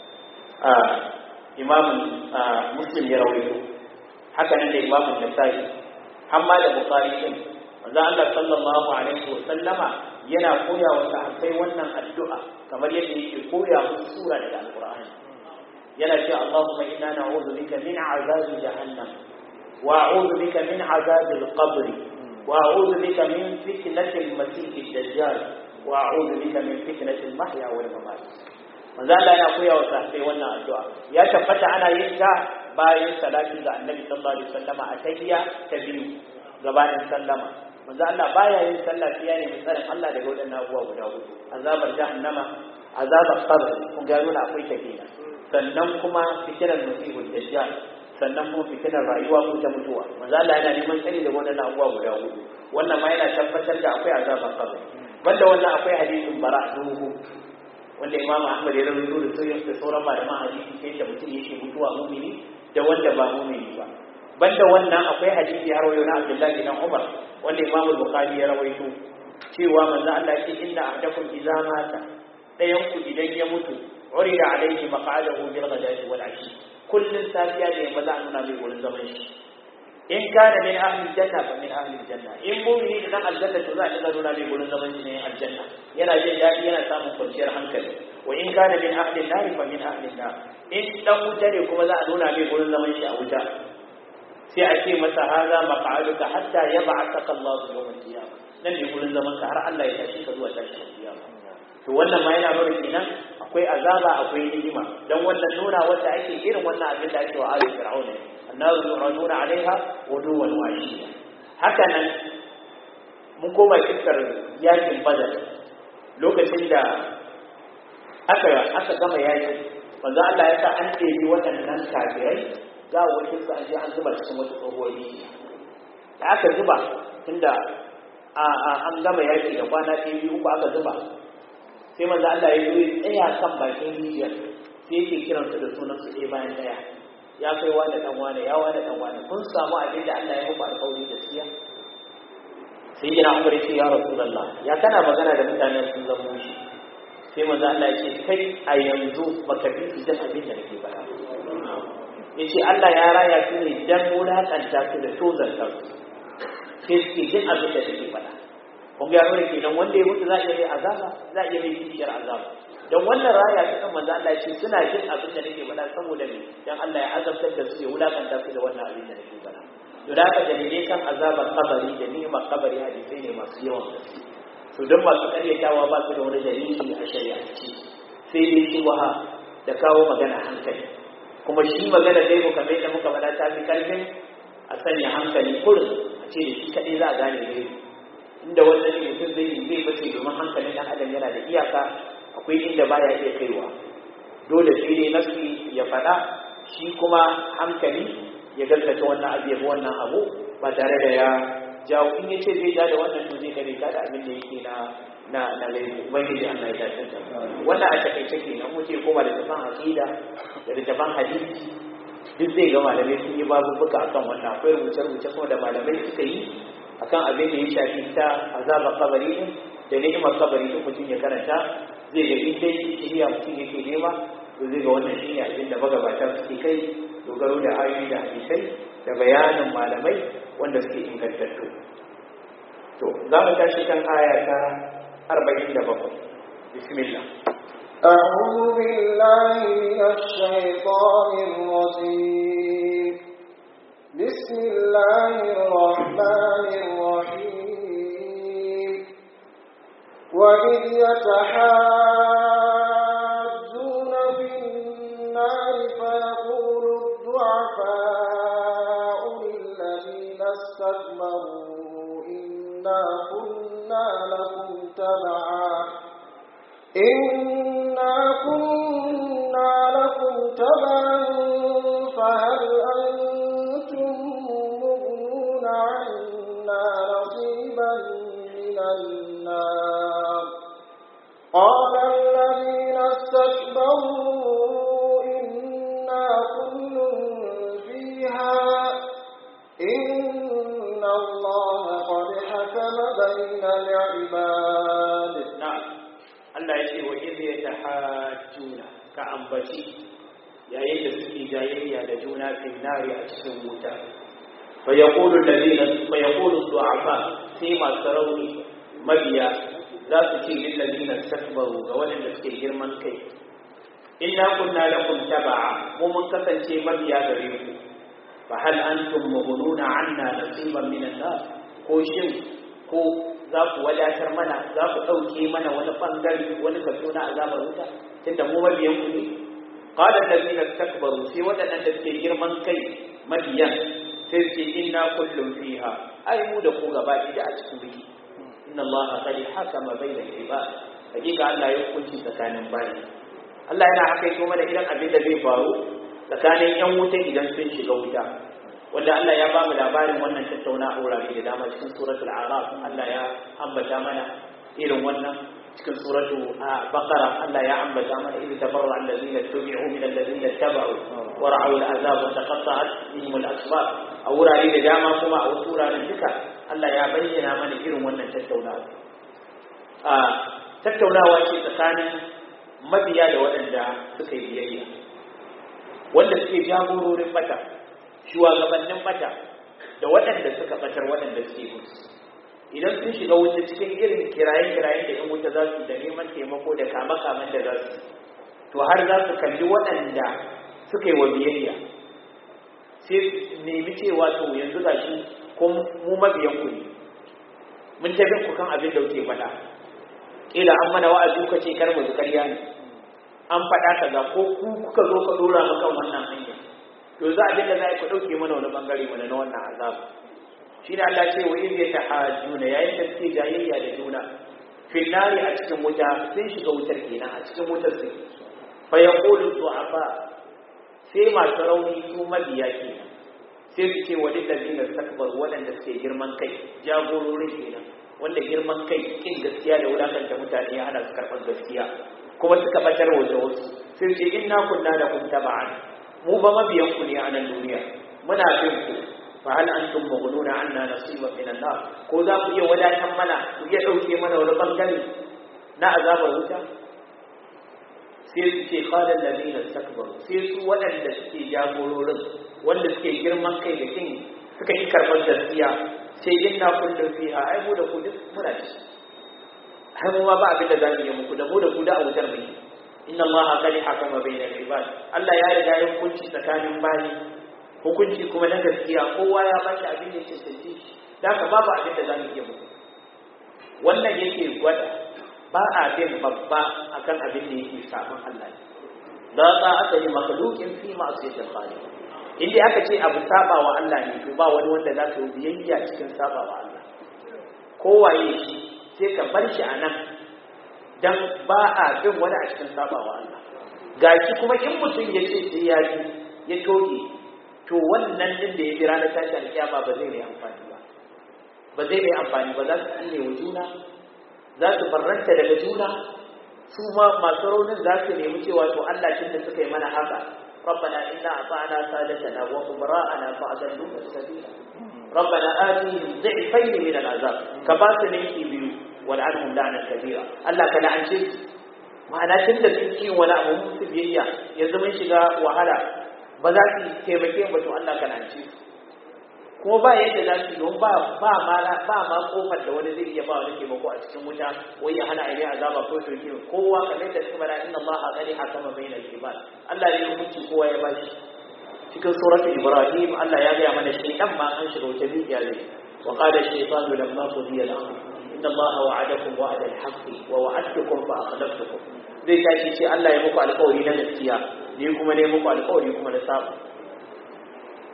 Imam Muslim ya rawaito haka nan da Imam Nasa'i amma da Bukhari din manzo Allah sallallahu alaihi wasallama yana koya wa sahabbai wannan addu'a kamar yadda yake koya musu sura daga Al-Qur'ani yana cewa Allahumma inna na'udhu bika min 'azabi jahannam wa a'udhu bika min 'azabi al-qabr wa a'udhu bika min fitnati al-masih ad-dajjal wa a'udhu bika min fitnati al-mahya wal mamat manzo Allah yana koya wa sahabbai wannan addu'a ya tabbata ana yin ta bayan salati ga Annabi sallallahu alaihi wasallama a tahiyya ta biyu gabanin sallama manzo Allah baya yin sallah sai ya nemi tsarin Allah daga wadannan abubuwa guda hudu azabar jahannama azabar qabr kun ga nuna akwai tafiya sannan kuma fitinar musibul dajjal sannan kuma fitinar rayuwa ko ta mutuwa manzo Allah yana neman tsari daga wadannan abubuwa guda hudu wannan ma yana tabbatar da akwai azabar qabr banda wannan akwai hadisin bara duhu wanda Imam Ahmad ya rawaito da sauran malaman hadisi sai da mutum yake mutuwa mu'mini da wanda ba mu'mini ba banda wannan akwai hadisi har wayo na Abdullah bin Umar wanda Imam Bukhari ya rawaito cewa manzo Allah ya ce inna ahdakum idza mata dayan ku idan ya mutu urida alaihi maq'adahu bil ghadati wal ashi kullun safiya da yamma za a nuna mai wurin zaman shi in kana min ahli janna fa min ahli janna in mu'mini da dan aljanna to za a nuna mai wurin zaman shi ne aljanna yana jin dadi yana samun kwanciyar hankali wa in kana min ahli nar fa min ahli nar in dan wuta ne kuma za a nuna mai wurin zaman shi a wuta sai a ce masa haza maq'aduka hatta yab'athaka Allah yawm al-qiyamah nan ne gurin zaman ka har Allah ya tashi ka zuwa tashin kiyama to wannan ma yana nuna kenan akwai azaba akwai ni'ima dan wannan nuna wanda ake irin wannan abin da ake wa ali fir'auna annaru yuraduna alaiha wuduwan wa ashiya haka nan mun koma kiskar yakin badar lokacin da aka gama yakin manzo Allah ya sa an ɗebi waɗannan kafirai ga wakil su an je an zuba cikin wasu tsohuwar da aka zuba tunda an gama yaki da kwana ɗaya biyu uku aka zuba sai manzo Allah ya zo tsaya kan bakin rijiyar sai yake kiransu da sunan su ɗaya bayan ɗaya ya kai wani dan wani ya wani dan wani kun samu abin da Allah ya muku alƙawari gaskiya sai gina Umar ya ce ya Rasulullah ya kana magana da mutanen sun zamo shi sai manzo Allah ya ce kai a yanzu baka bi idan abin da nake faɗa yace Allah ya raya su ne dan wulakanta su da tozarta su sai suke jin abin da take faɗa kun ga yaro kenan wanda ya mutu za a yi azaba za a yi mai kishiyar azaba dan wannan raya ta kan manzo Allah ce suna jin abin da nake faɗa saboda ne dan Allah ya azabtar da su ya wulakanta su da wannan abin da nake faɗa to da haka dalilai kan azabar kabari da ni'imar kabari hadisai ne masu yawan gaske to dan masu karyatawa ba su da wani dalili a shari'ance sai dai shubha da kawo magana hankali kuma shi magana dai muka mai da muka faɗa ta fi karfin a sanya hankali kurin a ce da shi kaɗai za a gane dai inda wannan ne mutum zai bace domin hankalin ɗan adam yana da iyaka akwai inda baya iya kaiwa dole sai dai nafsi ya faɗa shi kuma hankali ya gaskata wannan abu ya bi wannan abu ba tare da ya jawo in ya ce zai ja da wannan to zai kare ta da abin da yake na laifi ubangiji Allah ya dace da wannan a takaice kenan mu ce koma da tafan aqida da tafan hadisi duk zai ga malamai sun yi babubuka akan wannan akwai rubuce-rubuce kuma da malamai suka yi akan abin da ya shafi ta azabar kabari din da ni'imar kabari din mutum ya karanta zai ga in dai shiriya mutum yake nema to zai ga wannan shine abin da magabata suke kai dogaro da ayoyi da hadisai da bayanin malamai wanda suke ingantattu to za mu tashi kan aya ta 47 bismillah أعوذ بالله من الشيطان الرجيم بسم الله الرحمن الرحيم وإذ يتحاجون في النار فيقول استكبروا إنا كنا لكم تبعا إنا كنا لكم تبعا فهل أنتم مغنون عنا نصيبا من النار قال الذين استكبروا إنا كل فيها إن الله قد حكم بين العباد. نعم Allah ya ce wa idh yatahajjuna ka ambaci yayin da suke jayayya da juna fil nari a cikin wuta fa yaqulu du'afa sai masu rauni mabiya za su ce lil ladina istakbaru ga wanda suke girman kai inna kunna lakum tab'a mu mun kasance mabiya gare ku fa hal antum mughnuna anna nasiban min an-nar ko shin ko za ku wadatar mana za ku ɗauke mana wani ɓangare wani kaso na azabar wuta tunda mu mabiyan ku ne qala allazina istakbaru sai waɗannan da suke girman kai mabiyan sai su ce inna kullum fiha ai mu da ku gaba ɗaya a cikin biki inna allaha qad hakama bayna al-ibad hakika Allah ya hukunci tsakanin bayi Allah yana hakaito mana idan abin da zai faru tsakanin yan wuta idan sun shiga wuta wanda Allah ya ba mu labarin wannan tattauna a wurare da dama cikin suratul a'raf Allah ya ambata mana irin wannan cikin suratul baqara Allah ya ambata mana idh tabarra allazina tubi'u min allazina tabu wa ra'u al'azab wa taqatta'at bihim al-asbab a wurare da dama kuma a wasu wuraren duka Allah ya bayyana mana irin wannan tattaunawa ce tsakanin mabiya da waɗanda suka yi biyayya wanda suke jagororin bata shugabannin bata da waɗanda suka batar waɗanda suke mutu idan sun shiga wuta cikin irin kirayen-kirayen da 'yan wuta za su da neman taimako da kama-kaman da za su to har za su kalli waɗanda suka yi wa biyayya sai nemi cewa to yanzu ga shi ko mu mabiyan ku ne mun tafi ku kan abin da kuke faɗa ƙila an mana wa'azi kuka ce kar mu ƙarya ne an faɗa kaza ko ku kuka zo ka dora mu kan wannan hanya to za a dinga zai ku dauke mana wani bangare mana na wannan azabu shine Allah ce wa idh yatahajjuna yayin da suke jayayya da juna fil nari a cikin wuta sun shiga wutar kenan a cikin wutar su fa yaqulu du'afa sai masu rauni su mabiya kenan sai su ce wa lillazina istakbaru wadanda suke girman kai jagororin kenan wanda girman kai kin gaskiya da wulakanta mutane ya hana su karɓar gaskiya kuma suka batar wa wasu sai ce inna kunna lakum tab'an mu ba mabiyan ku ne a nan duniya muna bin ku fa hal antum maghnuna anna nasiban min an-nar ko za ku iya wadatar mana ku iya dauke mana wani bangare na azabar wuta sai su ce qala alladhina istakbaru sai su wadanda suke jagororin wanda suke girman kai da kin suka yi karɓar gaskiya sai inna kullum fiha ai mu da ku duk muna ci ai mu ma ba abin da za mu yi muku da mu da ku da a wutar mai inna allaha qad hakama bayna al-ibad Allah ya riga ya hukunci tsakanin bayi hukunci kuma na gaskiya kowa ya bashi abin da yake tantance da ka babu abin da zamu yi muku wannan yake gwada ba a bin babba akan abin da yake sabon Allah da ta aka yi makhluqin fi ma'siyatil khaliq inda aka ce abu saba wa Allah ne to ba wani wanda za ka yi biyayya cikin saba wa Allah kowaye shi sai ka bar shi anan dan ba a bin wani a cikin sabawa Allah gashi kuma in mutum ya ce sai ya ji ya toge to wannan din da ya jira na tashi alƙiyama ba zai yi amfani ba zai yi amfani ba za su tsine wa juna za su farranta daga juna su ma masu raunin za su nemi cewa to Allah tun da suka yi mana haka ربنا إنا أطعنا سادتنا وكبراءنا فأضلونا السبيل ربنا آتهم ضعفين من العذاب كباس نيكي بيو wal'anhum la'nan kabira Allah ka la'ance su ma'ana tunda sun ci wani abu musu biyayya yanzu mun shiga wahala ba za su taimake ba to Allah ka la'ance su kuma ba yadda za su don ba ma kofar da wani zai iya ba wani taimako a cikin wuta wai ya hana ainihin azaba ko sauke kowa kamar da suka bada inna Allah qad hakama bainal ibad Allah ne hukunci kowa ya bashi cikin suratul ibrahim Allah ya ga mana shaytan ma an shiga wuta biya zai wa qala ash-shaytanu lamma qudiya al-amr inna Allah wa'adakum wa'ada al-haqq wa wa'adtukum fa akhlaftukum zai tashi ce Allah ya muku alƙawari na gaskiya ni kuma ne muku alƙawari kuma na saba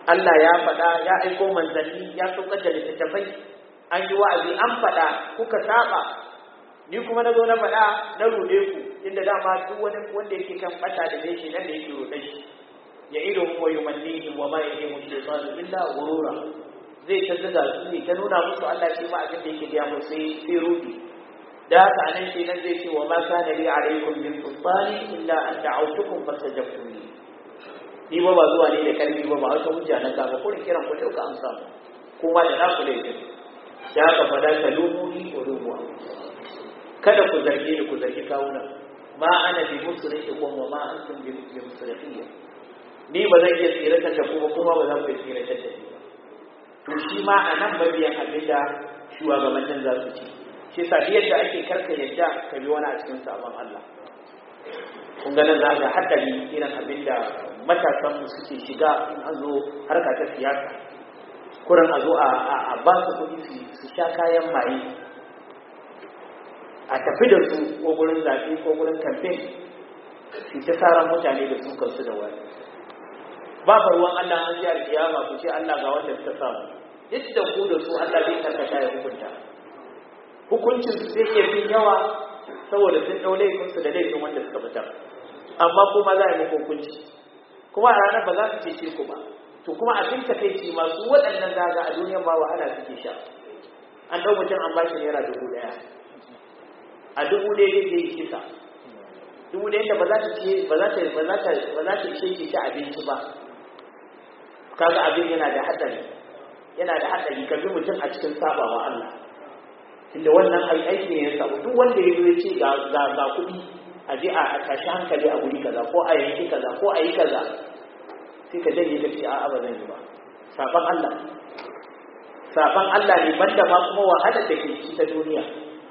Allah ya faɗa, ya aiko manzanni, ya saukar da littattafai, an yi wa'azi, an faɗa, kuka saba, ni kuma na zo na faɗa na ruɗe ku, inda dama duk wani wanda yake kan ɓata da zai shi nan da yake ruɗe shi, ya ido wa yumannihim wa ma yahimu shaytanu illa ghurura. Zai ta zuga su ne ta nuna musu Allah shi ma abin da yake gaya musu sai rudi. Da haka anan shi nan zai ce wa ma kana li alaikum min sultani illa an da'awtukum fastajabtum li. Ni ba zuwa ne da karfi ba wata hujja na kaga ko kiran ku dauka amsa kuma da naku laifin. Da haka fada talumuni wa lumu. Kada ku zarge ni, ku zargi kawuna. Ma ana bi musrikikum wa ma antum bi musrikiyya. Ni ba zan iya tsiratar da ku ba kuma ba zan iya tsiratar da ni ba. To shi ma a nan mabiyan abinda shugabannin za su ci. Shi sa yadda ake karka yadda ka bi wani a cikin sabon Allah. Kun ga nan za ga haɗari irin abinda matasan mu suke shiga in an zo harka ta siyasa. Kurin a zo a ba su kuɗi su sha kayan maye. A tafi da su ko gurin zaɓe ko gurin kamfen su ta tsaron mutane da su kansu da wani. Ba ruwan Allah an ji alkiyama ku ce Allah ga wanda suka samu. Yadda ku da su Allah zai karkata ya hukunta. Hukuncin su zai iya fin yawa saboda sun ɗau laifinsu da laifin wanda suka fitar. Amma kuma za a yi muku hukunci. Kuma a ranar ba za su cece ku ba. To kuma a cikin takaici masu waɗannan zaga a duniya ba wahala suke sha. An ɗau mutum an bashi naira 1000. A 1000 zai yi kisa. 1000 da ba za ta ishe ki ci abinci ba. Kaga abin yana da haɗari ka bi mutum a cikin sabawa Allah. Inda wannan aiki ne ya samu duk wanda ya zo ya ce ga kuɗi a je a tashi hankali a guri kaza ko a yanki kaza ko a yi kaza sai ka janye ka ce a'a ba zan yi ba. Saban Allah ne banda ma kuma wahalar da ke ci ta duniya.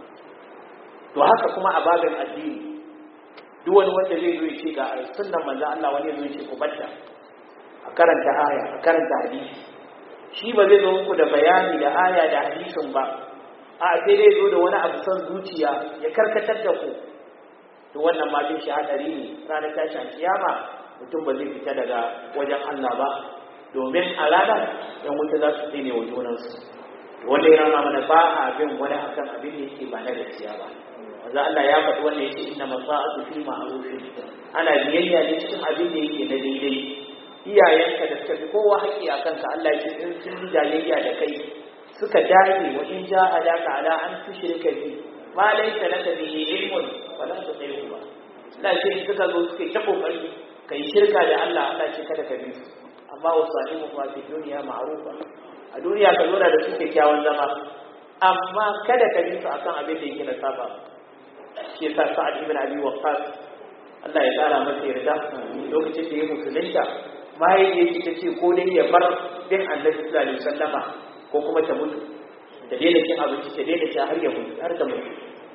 To haka kuma a babin addini duk wani wanda zai zo ya ce ga sunnan manzo Allah wani zai ce ku batta a karanta aya a karanta hadisi shi ba zai zo muku da bayani da aya da hadisin ba a sai dai zo da wani abu son zuciya ya karkatar da ku to wannan ma bin shi hadari ne ranar tashin kiyama mutum ba zai fita daga wajen Allah ba domin a ranar yan wuta za su tsine wa junansu wanda ya rana mana ba a bin wani akan abin da yake ba na gaskiya ba manzo Allah ya faɗi wannan yace inna masa'atu fi ma'rufin ana biyayya ne cikin abin da yake na daidai iyayenka da suka fi kowa haƙƙi a kanka Allah ya ce in sun yi jayayya da kai suka dage wa in jahadaka ala an tushrika bi ma laysa laka bihi ilmun wala tuṭi'huma Allah ya ce suka zo suka ta kokari kai shirka da Allah Allah ce kada ka bi su amma wasahimu fa fi dunya ma'rufa a duniya ka zauna da su kyakkyawan zama amma kada ka bi su akan abin da yake na saba shi yasa Sa'ad ibn Abi Waqqas Allah ya tsara masa yarda lokacin da ya musulunta mahaifiyarsa ta ce ko dai ya bar bin Annabi sallallahu alaihi wasallama ko kuma ta mutu da daina cin abinci ta daina ci har ya mutu har ta mutu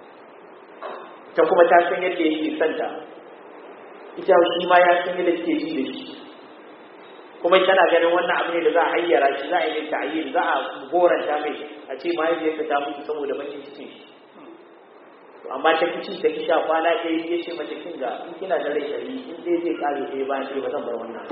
ta kuma ta san yadda yake santa ita shi ma ya san yadda take ji da shi kuma tana ganin wannan abu ne da za a hayyara shi za a yi ta'ayyir za a goranta mai a ce mahaifiyarsa ta mutu saboda bakin cikin shi amma ta kici ta kisha kwana ɗaya ya ce mace kin ga in kina da rai ɗari in dai zai kare ɗaya bayan ɗaya ba zan bar wannan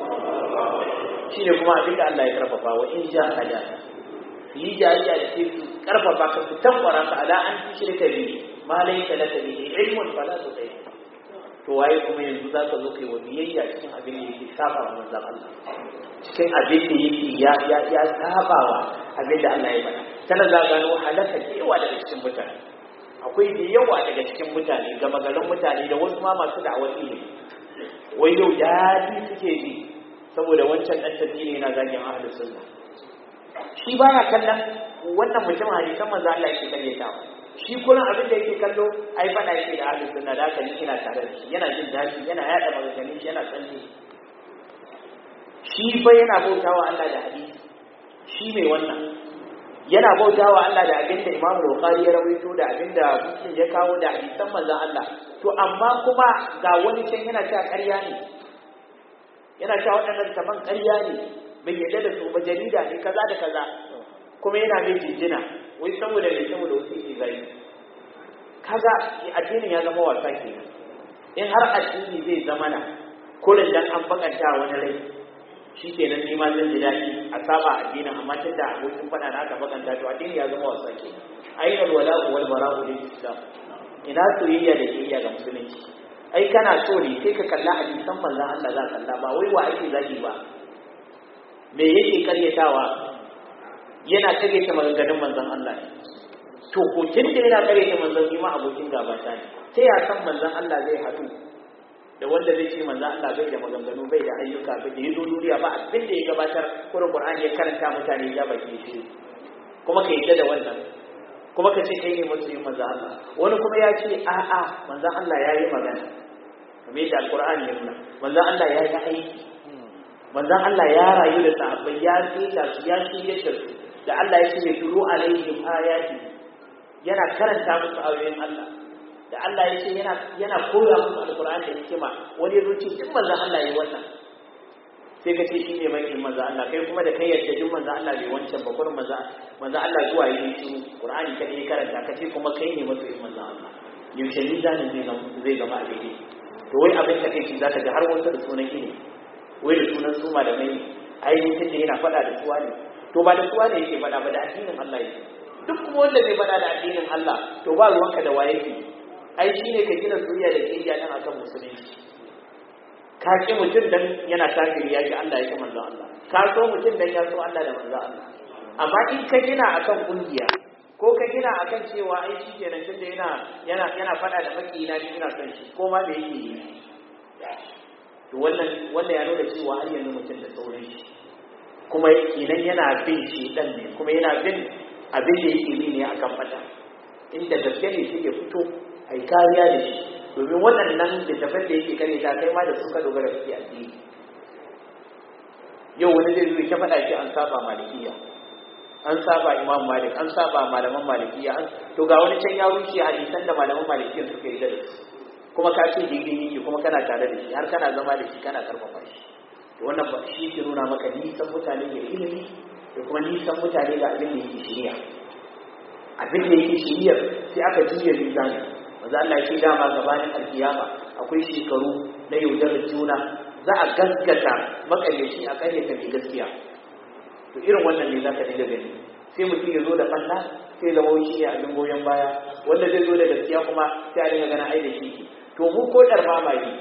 shi ne kuma abin da Allah ya karfafa wa in ja hada yi jariya da ke su karfafa ka su tabbara ka ala an fi shirka bi ma laysa laka bihi ilmun fala tuṭi to waye kuma yanzu za ka zo kai wa biyayya cikin abin da yake saba wa manzon Allah cikin abin da yake ya saba wa abin da Allah ya faɗa tana za gano halaka kewa daga cikin mutane akwai da yawa daga cikin mutane gama garin mutane da wasu ma masu da'awar ilimi wai yau daɗi suke ji saboda wancan ɗan tafiye yana zagin ahlus sunna shi baya kallon wannan mutum hadisan manzo Allah yake karyatawa shi kullum abin da yake kallo ai fada yake da ahlus sunna da haka ni ina tare da shi yana jin daɗi yana yada maganganun shi yana tsanni shi fa yana bautawa Allah da hadisi shi mai wannan yana bautawa Allah da abinda Imam Bukhari ya rawaito da abinda Muslim ya kawo da hadisan manzon Allah to amma kuma ga wani can yana cewa ƙarya ne yana cewa waɗannan taban ƙarya ne bai yarda da su ba jarida ne kaza da kaza kuma yana mai jinjina wai saboda wasu ke zai kaga addinin ya zama wasa kenan in har addini zai zama na kullun dan an bakanta wani rai shikenan ni ma zan ji daɗi a saba addinin amma tunda abokin faɗa na aka bakanta to addini ya zama wasa kenan aina alwala'u wal bara'u lil islam ina soyayya da kiyayya ga musulunci ai kana so ne sai ka kalla hadisan manzon Allah za ka kalla ba wai wa ake zagi ba me yake karyatawa yana karyata maganganun manzon Allah to ko tunda yana karyata manzon ma abokin gaba ta ne sai ya san manzon Allah zai hadu da wanda zai ce manzon Allah bai da maganganu bai da ayyuka bai da yazo duniya ba abin da ya gabatar Qur'ani ya karanta mutane ya baki shi kuma ka yadda da wannan kuma ka ce kai ne musulmin manzon Allah wani kuma ya ce a'a manzon Allah ya yi magana kamar yadda Al-Qur'ani ya nuna manzon Allah ya yi aiki manzon Allah ya rayu da sahabbai ya tsita su ya shirye su da Allah ya ce ya turu alaihim ayati yana karanta musu ayoyin Allah da Allah ya ce yana koya musu Al-Qur'ani da hikima wani ya zuci duk manzon Allah ya yi wannan sai ka ce shi ne mai manzon Allah kai kuma da kai yadda duk manzon Allah bai wancan ba kurin manzon Allah zuwa yi shi Qur'ani kadai ya karanta ka ce kuma kai ne masoyin manzon Allah yaushe ni zanin zai gama a daidai to wai abin da kai zaka ga har wanda da sunan ne wai da sunan su malamai ai mutum da yana faɗa da suwa ne to ba da suwa ne yake faɗa ba da addinin Allah yake duk kuma wanda zai faɗa da addinin Allah to ba ruwanka da waye ke ai shine ka gina zuriya da kiyaya dan akan musulunci ka ki mutum dan yana kafiri ya ki Allah ya ki manzon Allah ka so mutum dan ya so Allah da manzon Allah amma in ka gina akan kungiya ko ka gina akan cewa ai shikenan tunda yana faɗa da makiyina ni ina son shi ko ma me yake yi to wannan ya nuna cewa har yanzu mutum da sauran shi kuma kenan yana bin shi dan ne kuma yana bin abin da yake yi ne akan fata inda gaske ne sai ya fito ai kariya da shi domin waɗannan littafan da yake kare ta kai ma da suka dogara suke addini yau wani zai zuwa ta faɗa shi an saba malikiya an saba imam malik an saba malaman malikiya to ga wani can ya rushe hadisan da malaman malikiya suka yi da su kuma ka ce daidai yake kuma kana tare da shi har kana zama da shi kana karfafa shi to wannan ba shi ke nuna maka nisan mutane da ilimi da kuma nisan mutane da abin da yake shiriya abin da yake shiriyar sai aka juya mizani manzo Allah ya ce dama gabanin alkiyama akwai shekaru na yaudarar juna za a gaskata makayyaci a kayyata mai gaskiya to irin wannan ne zaka dinga gani sai mutum ya zo da falla sai zama shi ne abin goyon baya wanda zai zo da gaskiya kuma sai a dinga gana ai da shi to mu ko darba ma yi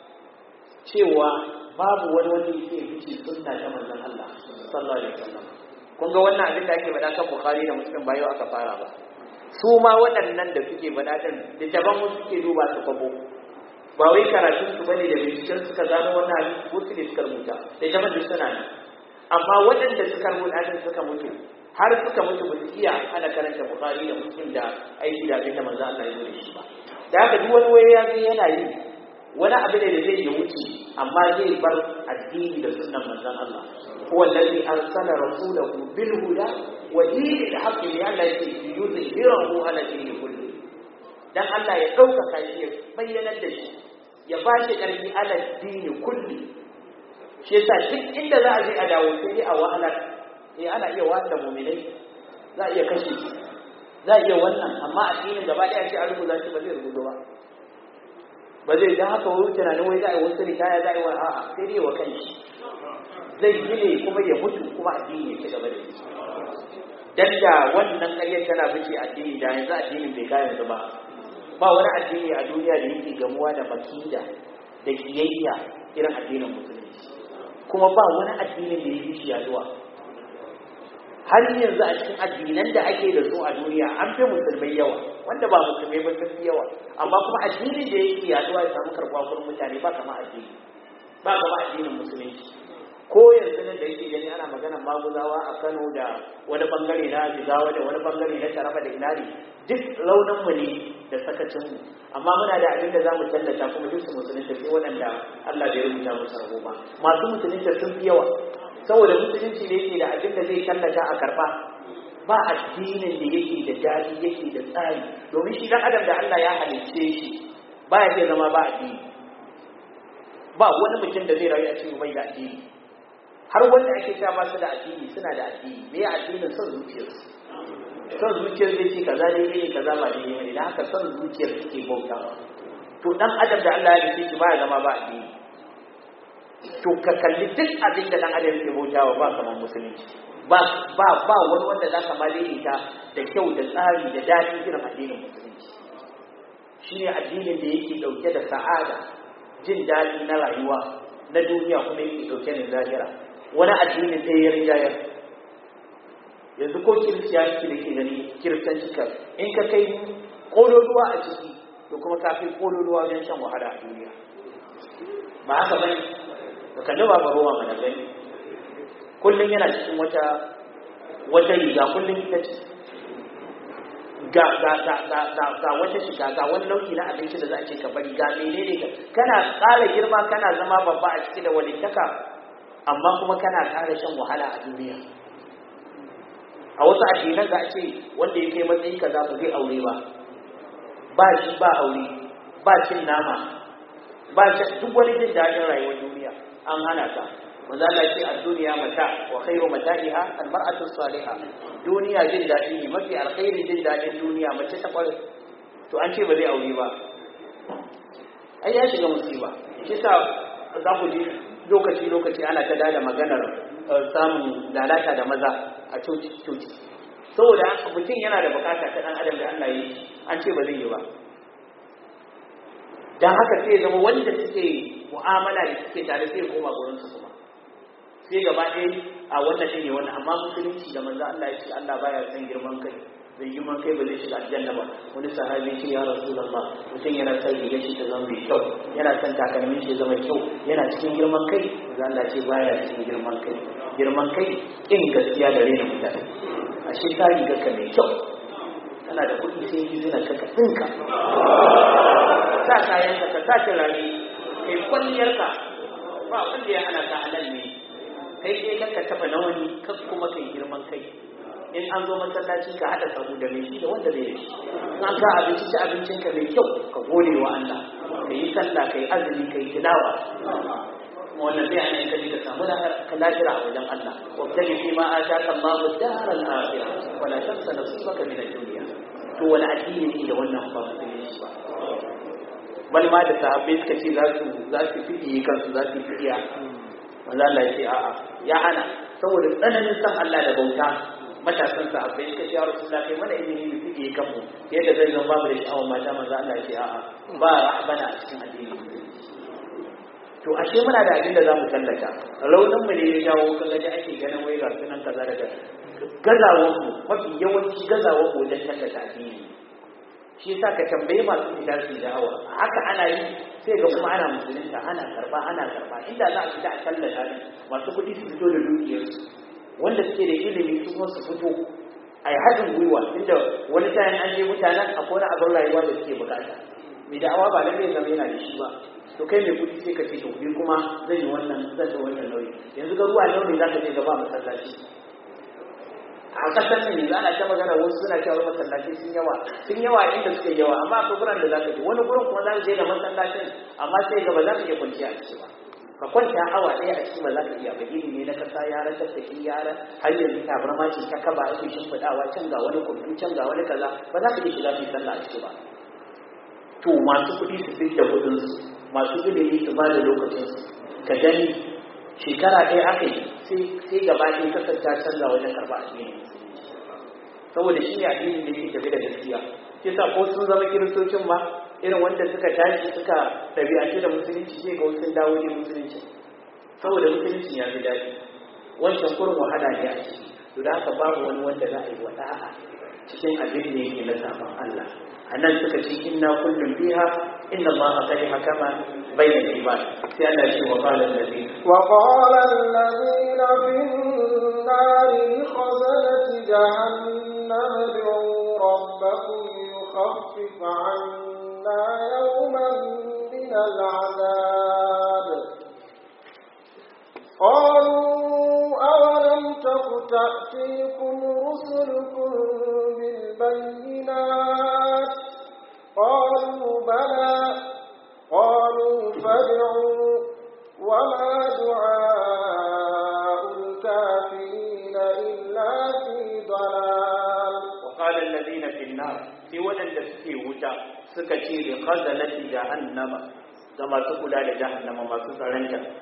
cewa babu wani wanda yake fice sunna ta manzon Allah sallallahu alaihi wasallam kun ga wannan abin da ake faɗa kan Bukhari da Muslim ba yau aka fara ba su ma waɗannan da suke faɗa din da taban mu suke duba su kwabo ba wai karatun su bane da binciken suka gano wannan hadisi ko su ne suka rubuta da taban duk suna ne amma waɗanda suka rubuta din suka mutu har suka mutu ba su iya ana karanta Bukhari da Muslim da aiki da abin da manzon Allah ya zo da shi ba da haka duk wani waya ya yana yi wani abu ne da zai yi wuce amma zai bar addini da sunnan manzon Allah huwa allazi arsala rasulahu bil huda wa dinil haqqi li alla yuzhirahu ala dini kulli dan Allah ya dauka shi ya bayyana da shi ya bashi karfi ala dini kulli shi yasa duk inda za a je a dawo sai a wahala ana iya wanda mu'minai za a iya kashe shi za a iya wannan amma addinin gaba daya ce a rubuta shi ba zai rubuta ba zai dan haka wani tunanin wai za a yi wasu rikaya za a yi wa a'a sai dai wa kanshi zai gine kuma ya mutu kuma addini ya ci gaba da shi dan da wannan ƙaryar tana fice addini da yanzu addinin bai ga yanzu ba wani addini a duniya da yake gamuwa da makida da kiyayya irin addinin musulunci kuma ba wani addinin da yake shi yaduwa har yanzu a cikin addinan da ake da su a duniya an fi musulmai yawa wanda ba musulmai ba sun fi yawa amma kuma addinin da yake yaduwa ya samu karɓuwa gurin mutane ba kama addinin musulunci ko yanzu nan da yake gani ana maganar maguzawa a Kano da wani bangare na Jigawa da wani bangare na Taraba da Inari duk launin mu ne da sakacin mu amma muna da abin da zamu tallata kuma duk su musulunci sai waɗanda Allah bai rubuta musu rabo ba masu musulunci sun fi yawa saboda musulunci ne yake da abin da zai tallata a karba ba addinin da yake da dadi yake da tsari domin shi dan adam da Allah ya halicce shi baya zai zama ba addini ba wani mutum da zai rayu a cikin bai da addini har wanda ake cewa ba su da addini suna da addini me ya addinin son zuciyarsu son zuciyar zai ce kaza ne kaza ba ne ne da haka son zuciyar suke bautawa to dan adam da Allah ya halicce shi baya zama ba addini to ka kalli duk abin da dan adam ke bautawa ba kamar musulunci ba wani wanda za ka malele ta da kyau da tsari da daɗi irin addinin musulunci shine addinin da yake dauke da sa'ada jin daɗi na rayuwa na duniya kuma yake dauke da zahira wani addinin da ya rinjaya yanzu ko kiristiyanci da ke gani kiristanci ka in ka kai kololuwa a ciki to kuma ka kai kololuwa wajen shan wahala a duniya ba haka bane ka kalli ba ruwa mana gani kullum yana cikin wata riga kullum ita ce ga wata shiga ga wani nau'i na abinci da za a ce ka bari ga menene kana ƙara girma kana zama babba a ciki da walittaka amma kuma kana ƙara shan wahala a duniya a wasu addinan za a ce wanda ya kai matsayi kaza ba zai aure ba shi ba aure ba cin nama ba duk wani jin daɗin rayuwar duniya an hana ta manzo Allah ce ad-dunya mata wa khairu mata'iha al-mar'atu as-salihah duniya jin daɗi ne mafi alkhairi jin daɗin duniya mace ta kware to an ce ba zai aure ba ai ya shiga musiba shi sa za ku ji lokaci ana ta dada maganar samun lalata da maza a coci saboda mutum yana da bukata ta dan adam da Allah yi an ce ba zai yi ba dan haka sai zama wanda suke mu'amala da suke tare sai koma gurin su kuma sai gaba ɗaya a wannan shine wannan amma musulunci da manzo Allah ya ce Allah baya son girman kai bai girman kai ba zai shiga aljanna ba wani sahabi ce ya rasulullah mutum yana son rigar shi ta zama mai kyau yana son takalmin shi zama kyau yana cikin girman kai manzo Allah ce baya cikin girman kai kin gaskiya da rena mutane ashe ta rigar ka mai kyau kana da kuɗi sai yi zina ka ɗinka sa kayan ka sa turare kai kwalliyar ka ba wanda ya hana ka halal ne kai sai ka taɓa na wani kan kuma kai girman kai in an zo masallaci ka haɗa sabu da mai shi da wanda zai yi in an ka abinci ci abincinka mai kyau ka gode wa Allah ka yi sallah ka yi azumi ka yi tilawa wannan zai hana ka ka samu ka lafira a wajen Allah wabtali fi ma ataka Allahu ad-daral akhirah wa la tansa nasibaka min ad-dunya to wani addini ne da wannan ba su ne shi ba bal ma da sahabbai suka ce za su fiye kansu za su fiya manzo Allah ya ce a'a ya hana saboda tsananin san Allah da bauta matasan sahabbai suka ce ya Rasulullah kai mana izini mu fiye kanmu yadda zai zama babu da sha'awar mata manzo Allah ya ce a'a ba rahbana a cikin addini to ashe muna da abin da za mu tallata raunin mu ne ya jawo kaga da ake ganin wai ga sunan kaza da gazawar mu mafi yawanci gazawar mu wajen tallata addini shi yasa ka tambaye masu fita su da'awa haka ana yi sai ga kuma ana musulunta ana karba inda za a fita a tallata ne masu kuɗi su fito da dukiyarsu wanda suke da ilimi su kuma su fito a yi haɗin gwiwa inda wani sayan an je mutanen akwai wani abin rayuwa da suke bukata mai da'awa ba lallai zama yana da shi ba to kai mai kudi sai ka ce to ni kuma zan yi wannan nauyi yanzu ga ruwa nauyi za ka je gaba masallaci a kasar nan yanzu ana ta magana wasu suna cewa masallaci sun yawa inda suke yawa amma akwai guran da za ka je wani gurin kuma za ka je da masallacin amma sai gaba za ka iya kwanciya a ciki ba ka kwanta awa ɗaya a ciki ba za ka iya ba gini ne na kasa yaran tattaki yaran har yanzu tabarma ce ta kaba ake shimfiɗawa can ga wani kwamfu can ga wani kaza ba za ka iya shiga fi sallah a ciki ba to masu kuɗi su fi da kuɗinsu masu ilimi su ba da lokacinsu ka gani shekara ɗaya aka yi sai gaba ɗaya kasanta canza wajen karɓa addini saboda shi ne addini da yake tafi da gaskiya shi sa ko sun zama kiristocin ma irin wanda suka tashi suka ɗabi'atu da musulunci sai ga wasu dawo ne musulunci saboda musulunci ya fi daɗi wancan kurin wahala ne a ciki to da haka babu wani wanda za a yi wada'a cikin abin da yake na sabon Allah anan suka ce inna kullum biha inna allaha qad hakama bayna al-ibad sai Allah shi wa qala alladhi fi an-nar khazanati jahannam ad'u rabbakum yukhaffif 'anna yawman min al-'adab qalu awalam taku ta'tikum rusulukum bil bayyinat قالوا بلى قالوا فادعوا وما دعاء الكافرين إلا في ضلال وقال الذين في النار في ودن دسكي وتا سكتي لخزنة جهنم كما تقول على جهنم ما تسرنك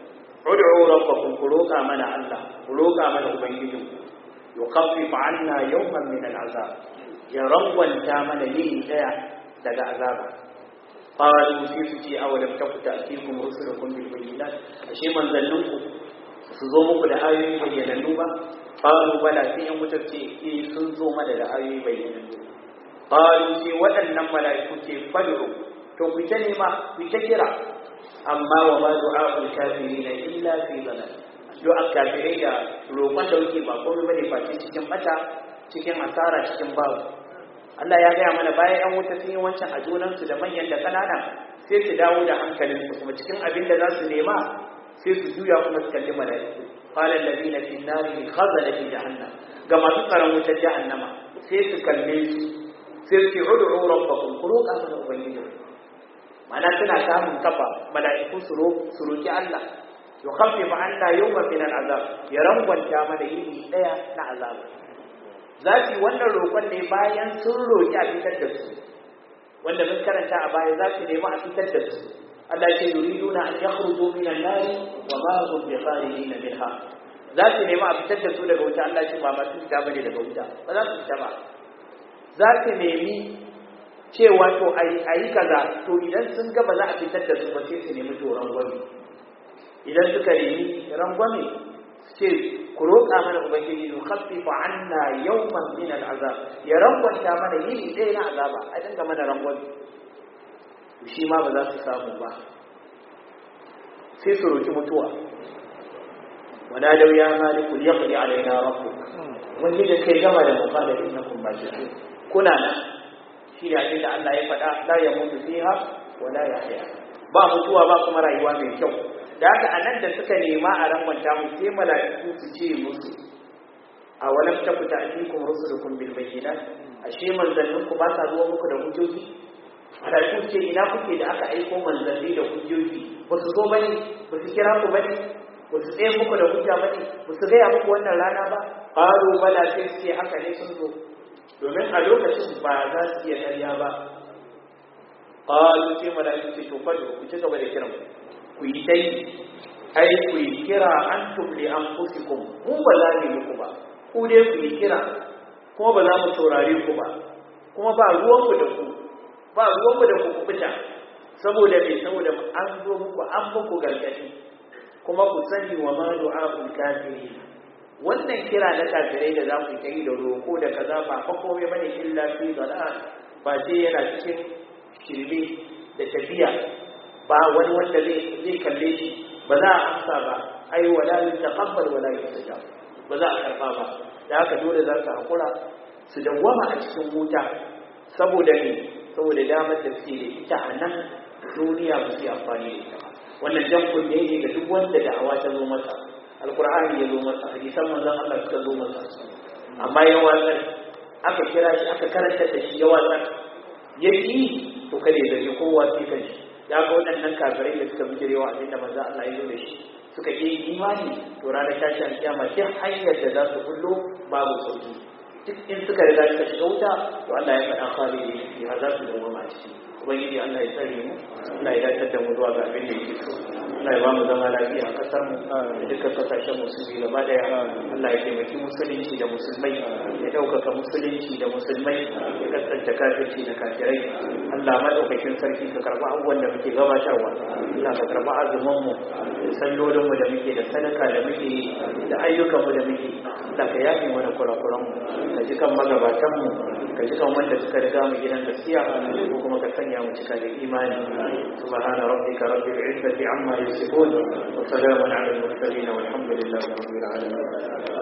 ud'u rabbakum kuruka mana Allah kuruka mana ubangijinku yukhaffifu 'anna yawman min al'azab ya rangwanta mana yini daya daga azaba qalu sai su ce awalam ta'tikum rusulukum bil bayyinat ashe manzanninku su zo muku da ayoyi bayyanannu ba qalu bala sai an mutacce sun zo mana da ayoyi bayyanannu qalu sai waɗannan mala'iku ce fad'u to ku ta nema ku ta kira amma wa ma du'a'ul kafirin illa fi dhalal du'a kafirai da roƙon da wuce ba komai bane face cikin bata cikin asara cikin babu Allah ya gaya mana bayan an wuta sun yi wancan a junansu da manyan da kanana sai su dawo da hankalinsu kuma cikin abin da za su nema sai su juya kuma su kalli mala'iku qala alladhina fi an-nari khazanati jahannam ga masu tsaron wutar jahannama sai su kalle su sai su ud'u rabbakum kuruka mana ubangiji mana suna samun kafa mala'iku su roki Allah yukhaffifu 'anna yawman min al-'azab ya rangwanta mana yini daya na azab za su wannan roƙon ne bayan sun roki a fitar da su wanda mun karanta a baya za su nemi a fitar da su Allah ya ce yuriduna an yakhruju min an-nar wa ma hum bikharijin minha za su nemi a fitar da su daga wuta Allah ya ce ba masu fita bane daga wuta ba za su fita ba za su nemi cewa to ayi kaza to idan sun ga ba za a fitar da su ba sai su nemi to rangwame idan suka nemi rangwame ce ku roƙa mana ubangiji nu khaffifu 'anna yawman min al'azab ya rangwanta mana yini ɗaya na azaba a dinga mana rangwame shi ma ba za su samu ba sai su roki mutuwa wala law ya maliku yaqdi alaina rabbuk wani da kai gama da mafada innakum majidun kuna nan shi ne abin da Allah ya faɗa la yamutu fiha wala yahya ba mutuwa ba kuma rayuwa mai kyau da haka anan da suka nema a rangwanta mu sai mala'iku su ce musu a walam taku ta'tikum rusulukum bil bayyinat ashe manzanninku ba sa zuwa muku da hujjoji mala'iku ce ina kuke da aka aiko manzanni da hujjoji ba su zo bane ba su kira ku bane ba su tsaye muku da hujja bane ba su gaya muku wannan rana ba qalu bala sai su ce haka ne sun zo domin a lokacin ba za su iya karya ba qalu sai mala'iku ce to fa ku ci gaba da kiran ku yi dai ai ku yi kira antum li anfusikum mu ba za mu muku ba ku dai ku yi kira kuma ba za mu saurare ku ba kuma ba ruwanku da ku ba ruwanku da ku kubuta saboda me saboda an zo muku an muku gargadi kuma ku sani wa ma du'a'ul kafirin wannan kira na kafirai da za ku yi da roko da kaza ba fa komai bane illa fi dalal ba sai yana cikin shirme da tafiya ba wani wanda zai kalle shi ba za a amsa ba ai wala yutaqabbal wala yustajab ba za a karba ba da haka dole za su hakura su dawwama a cikin wuta saboda ne saboda damar da suke da ita a nan duniya ba su amfani da ita wannan jan kunne ne ga duk wanda da'awa ta zo masa alqur'ani ya zo masa hadisan manzon Allah suka zo masa amma ya watsar aka kira shi aka karanta da shi ya watsar yaki to kada ya zargi kowa sai kan shi ya ga waɗannan kafirai da suka bijirewa abinda manzon Allah ya zo da shi suka yi imani to ranar tashin kiyama duk hanyar da za su kullo babu sauki duk in suka riga suka shiga wuta to Allah ya faɗa khalidi fi har za su dawo ma ciki ubangiji Allah ya tsare mu Allah ya dace da mu zuwa ga abin da yake so Allah ya ba mu zama lafiya a kasar mu da dukkan kasashen musulmi gaba daya Allah ya taimaki musulunci da musulmai ya ɗaukaka musulunci da musulmai ya kasance kafirci da kafirai Allah madaukakin sarki ka karba abubuwan da muke gabatarwa Allah ka karba azumin mu da sallolin mu da muke da sadaka da muke da ayyukan mu da muke Allah ka yafe mana kurakuran mu ka ji kan magabatan mu ka ji kan wanda suka riga mu gidan gaskiya ko kuma ka sanya mu cika da imani subhana rabbika rabbil izzati amma yasifun wa salamun ala al mursalin walhamdulillahi rabbil alamin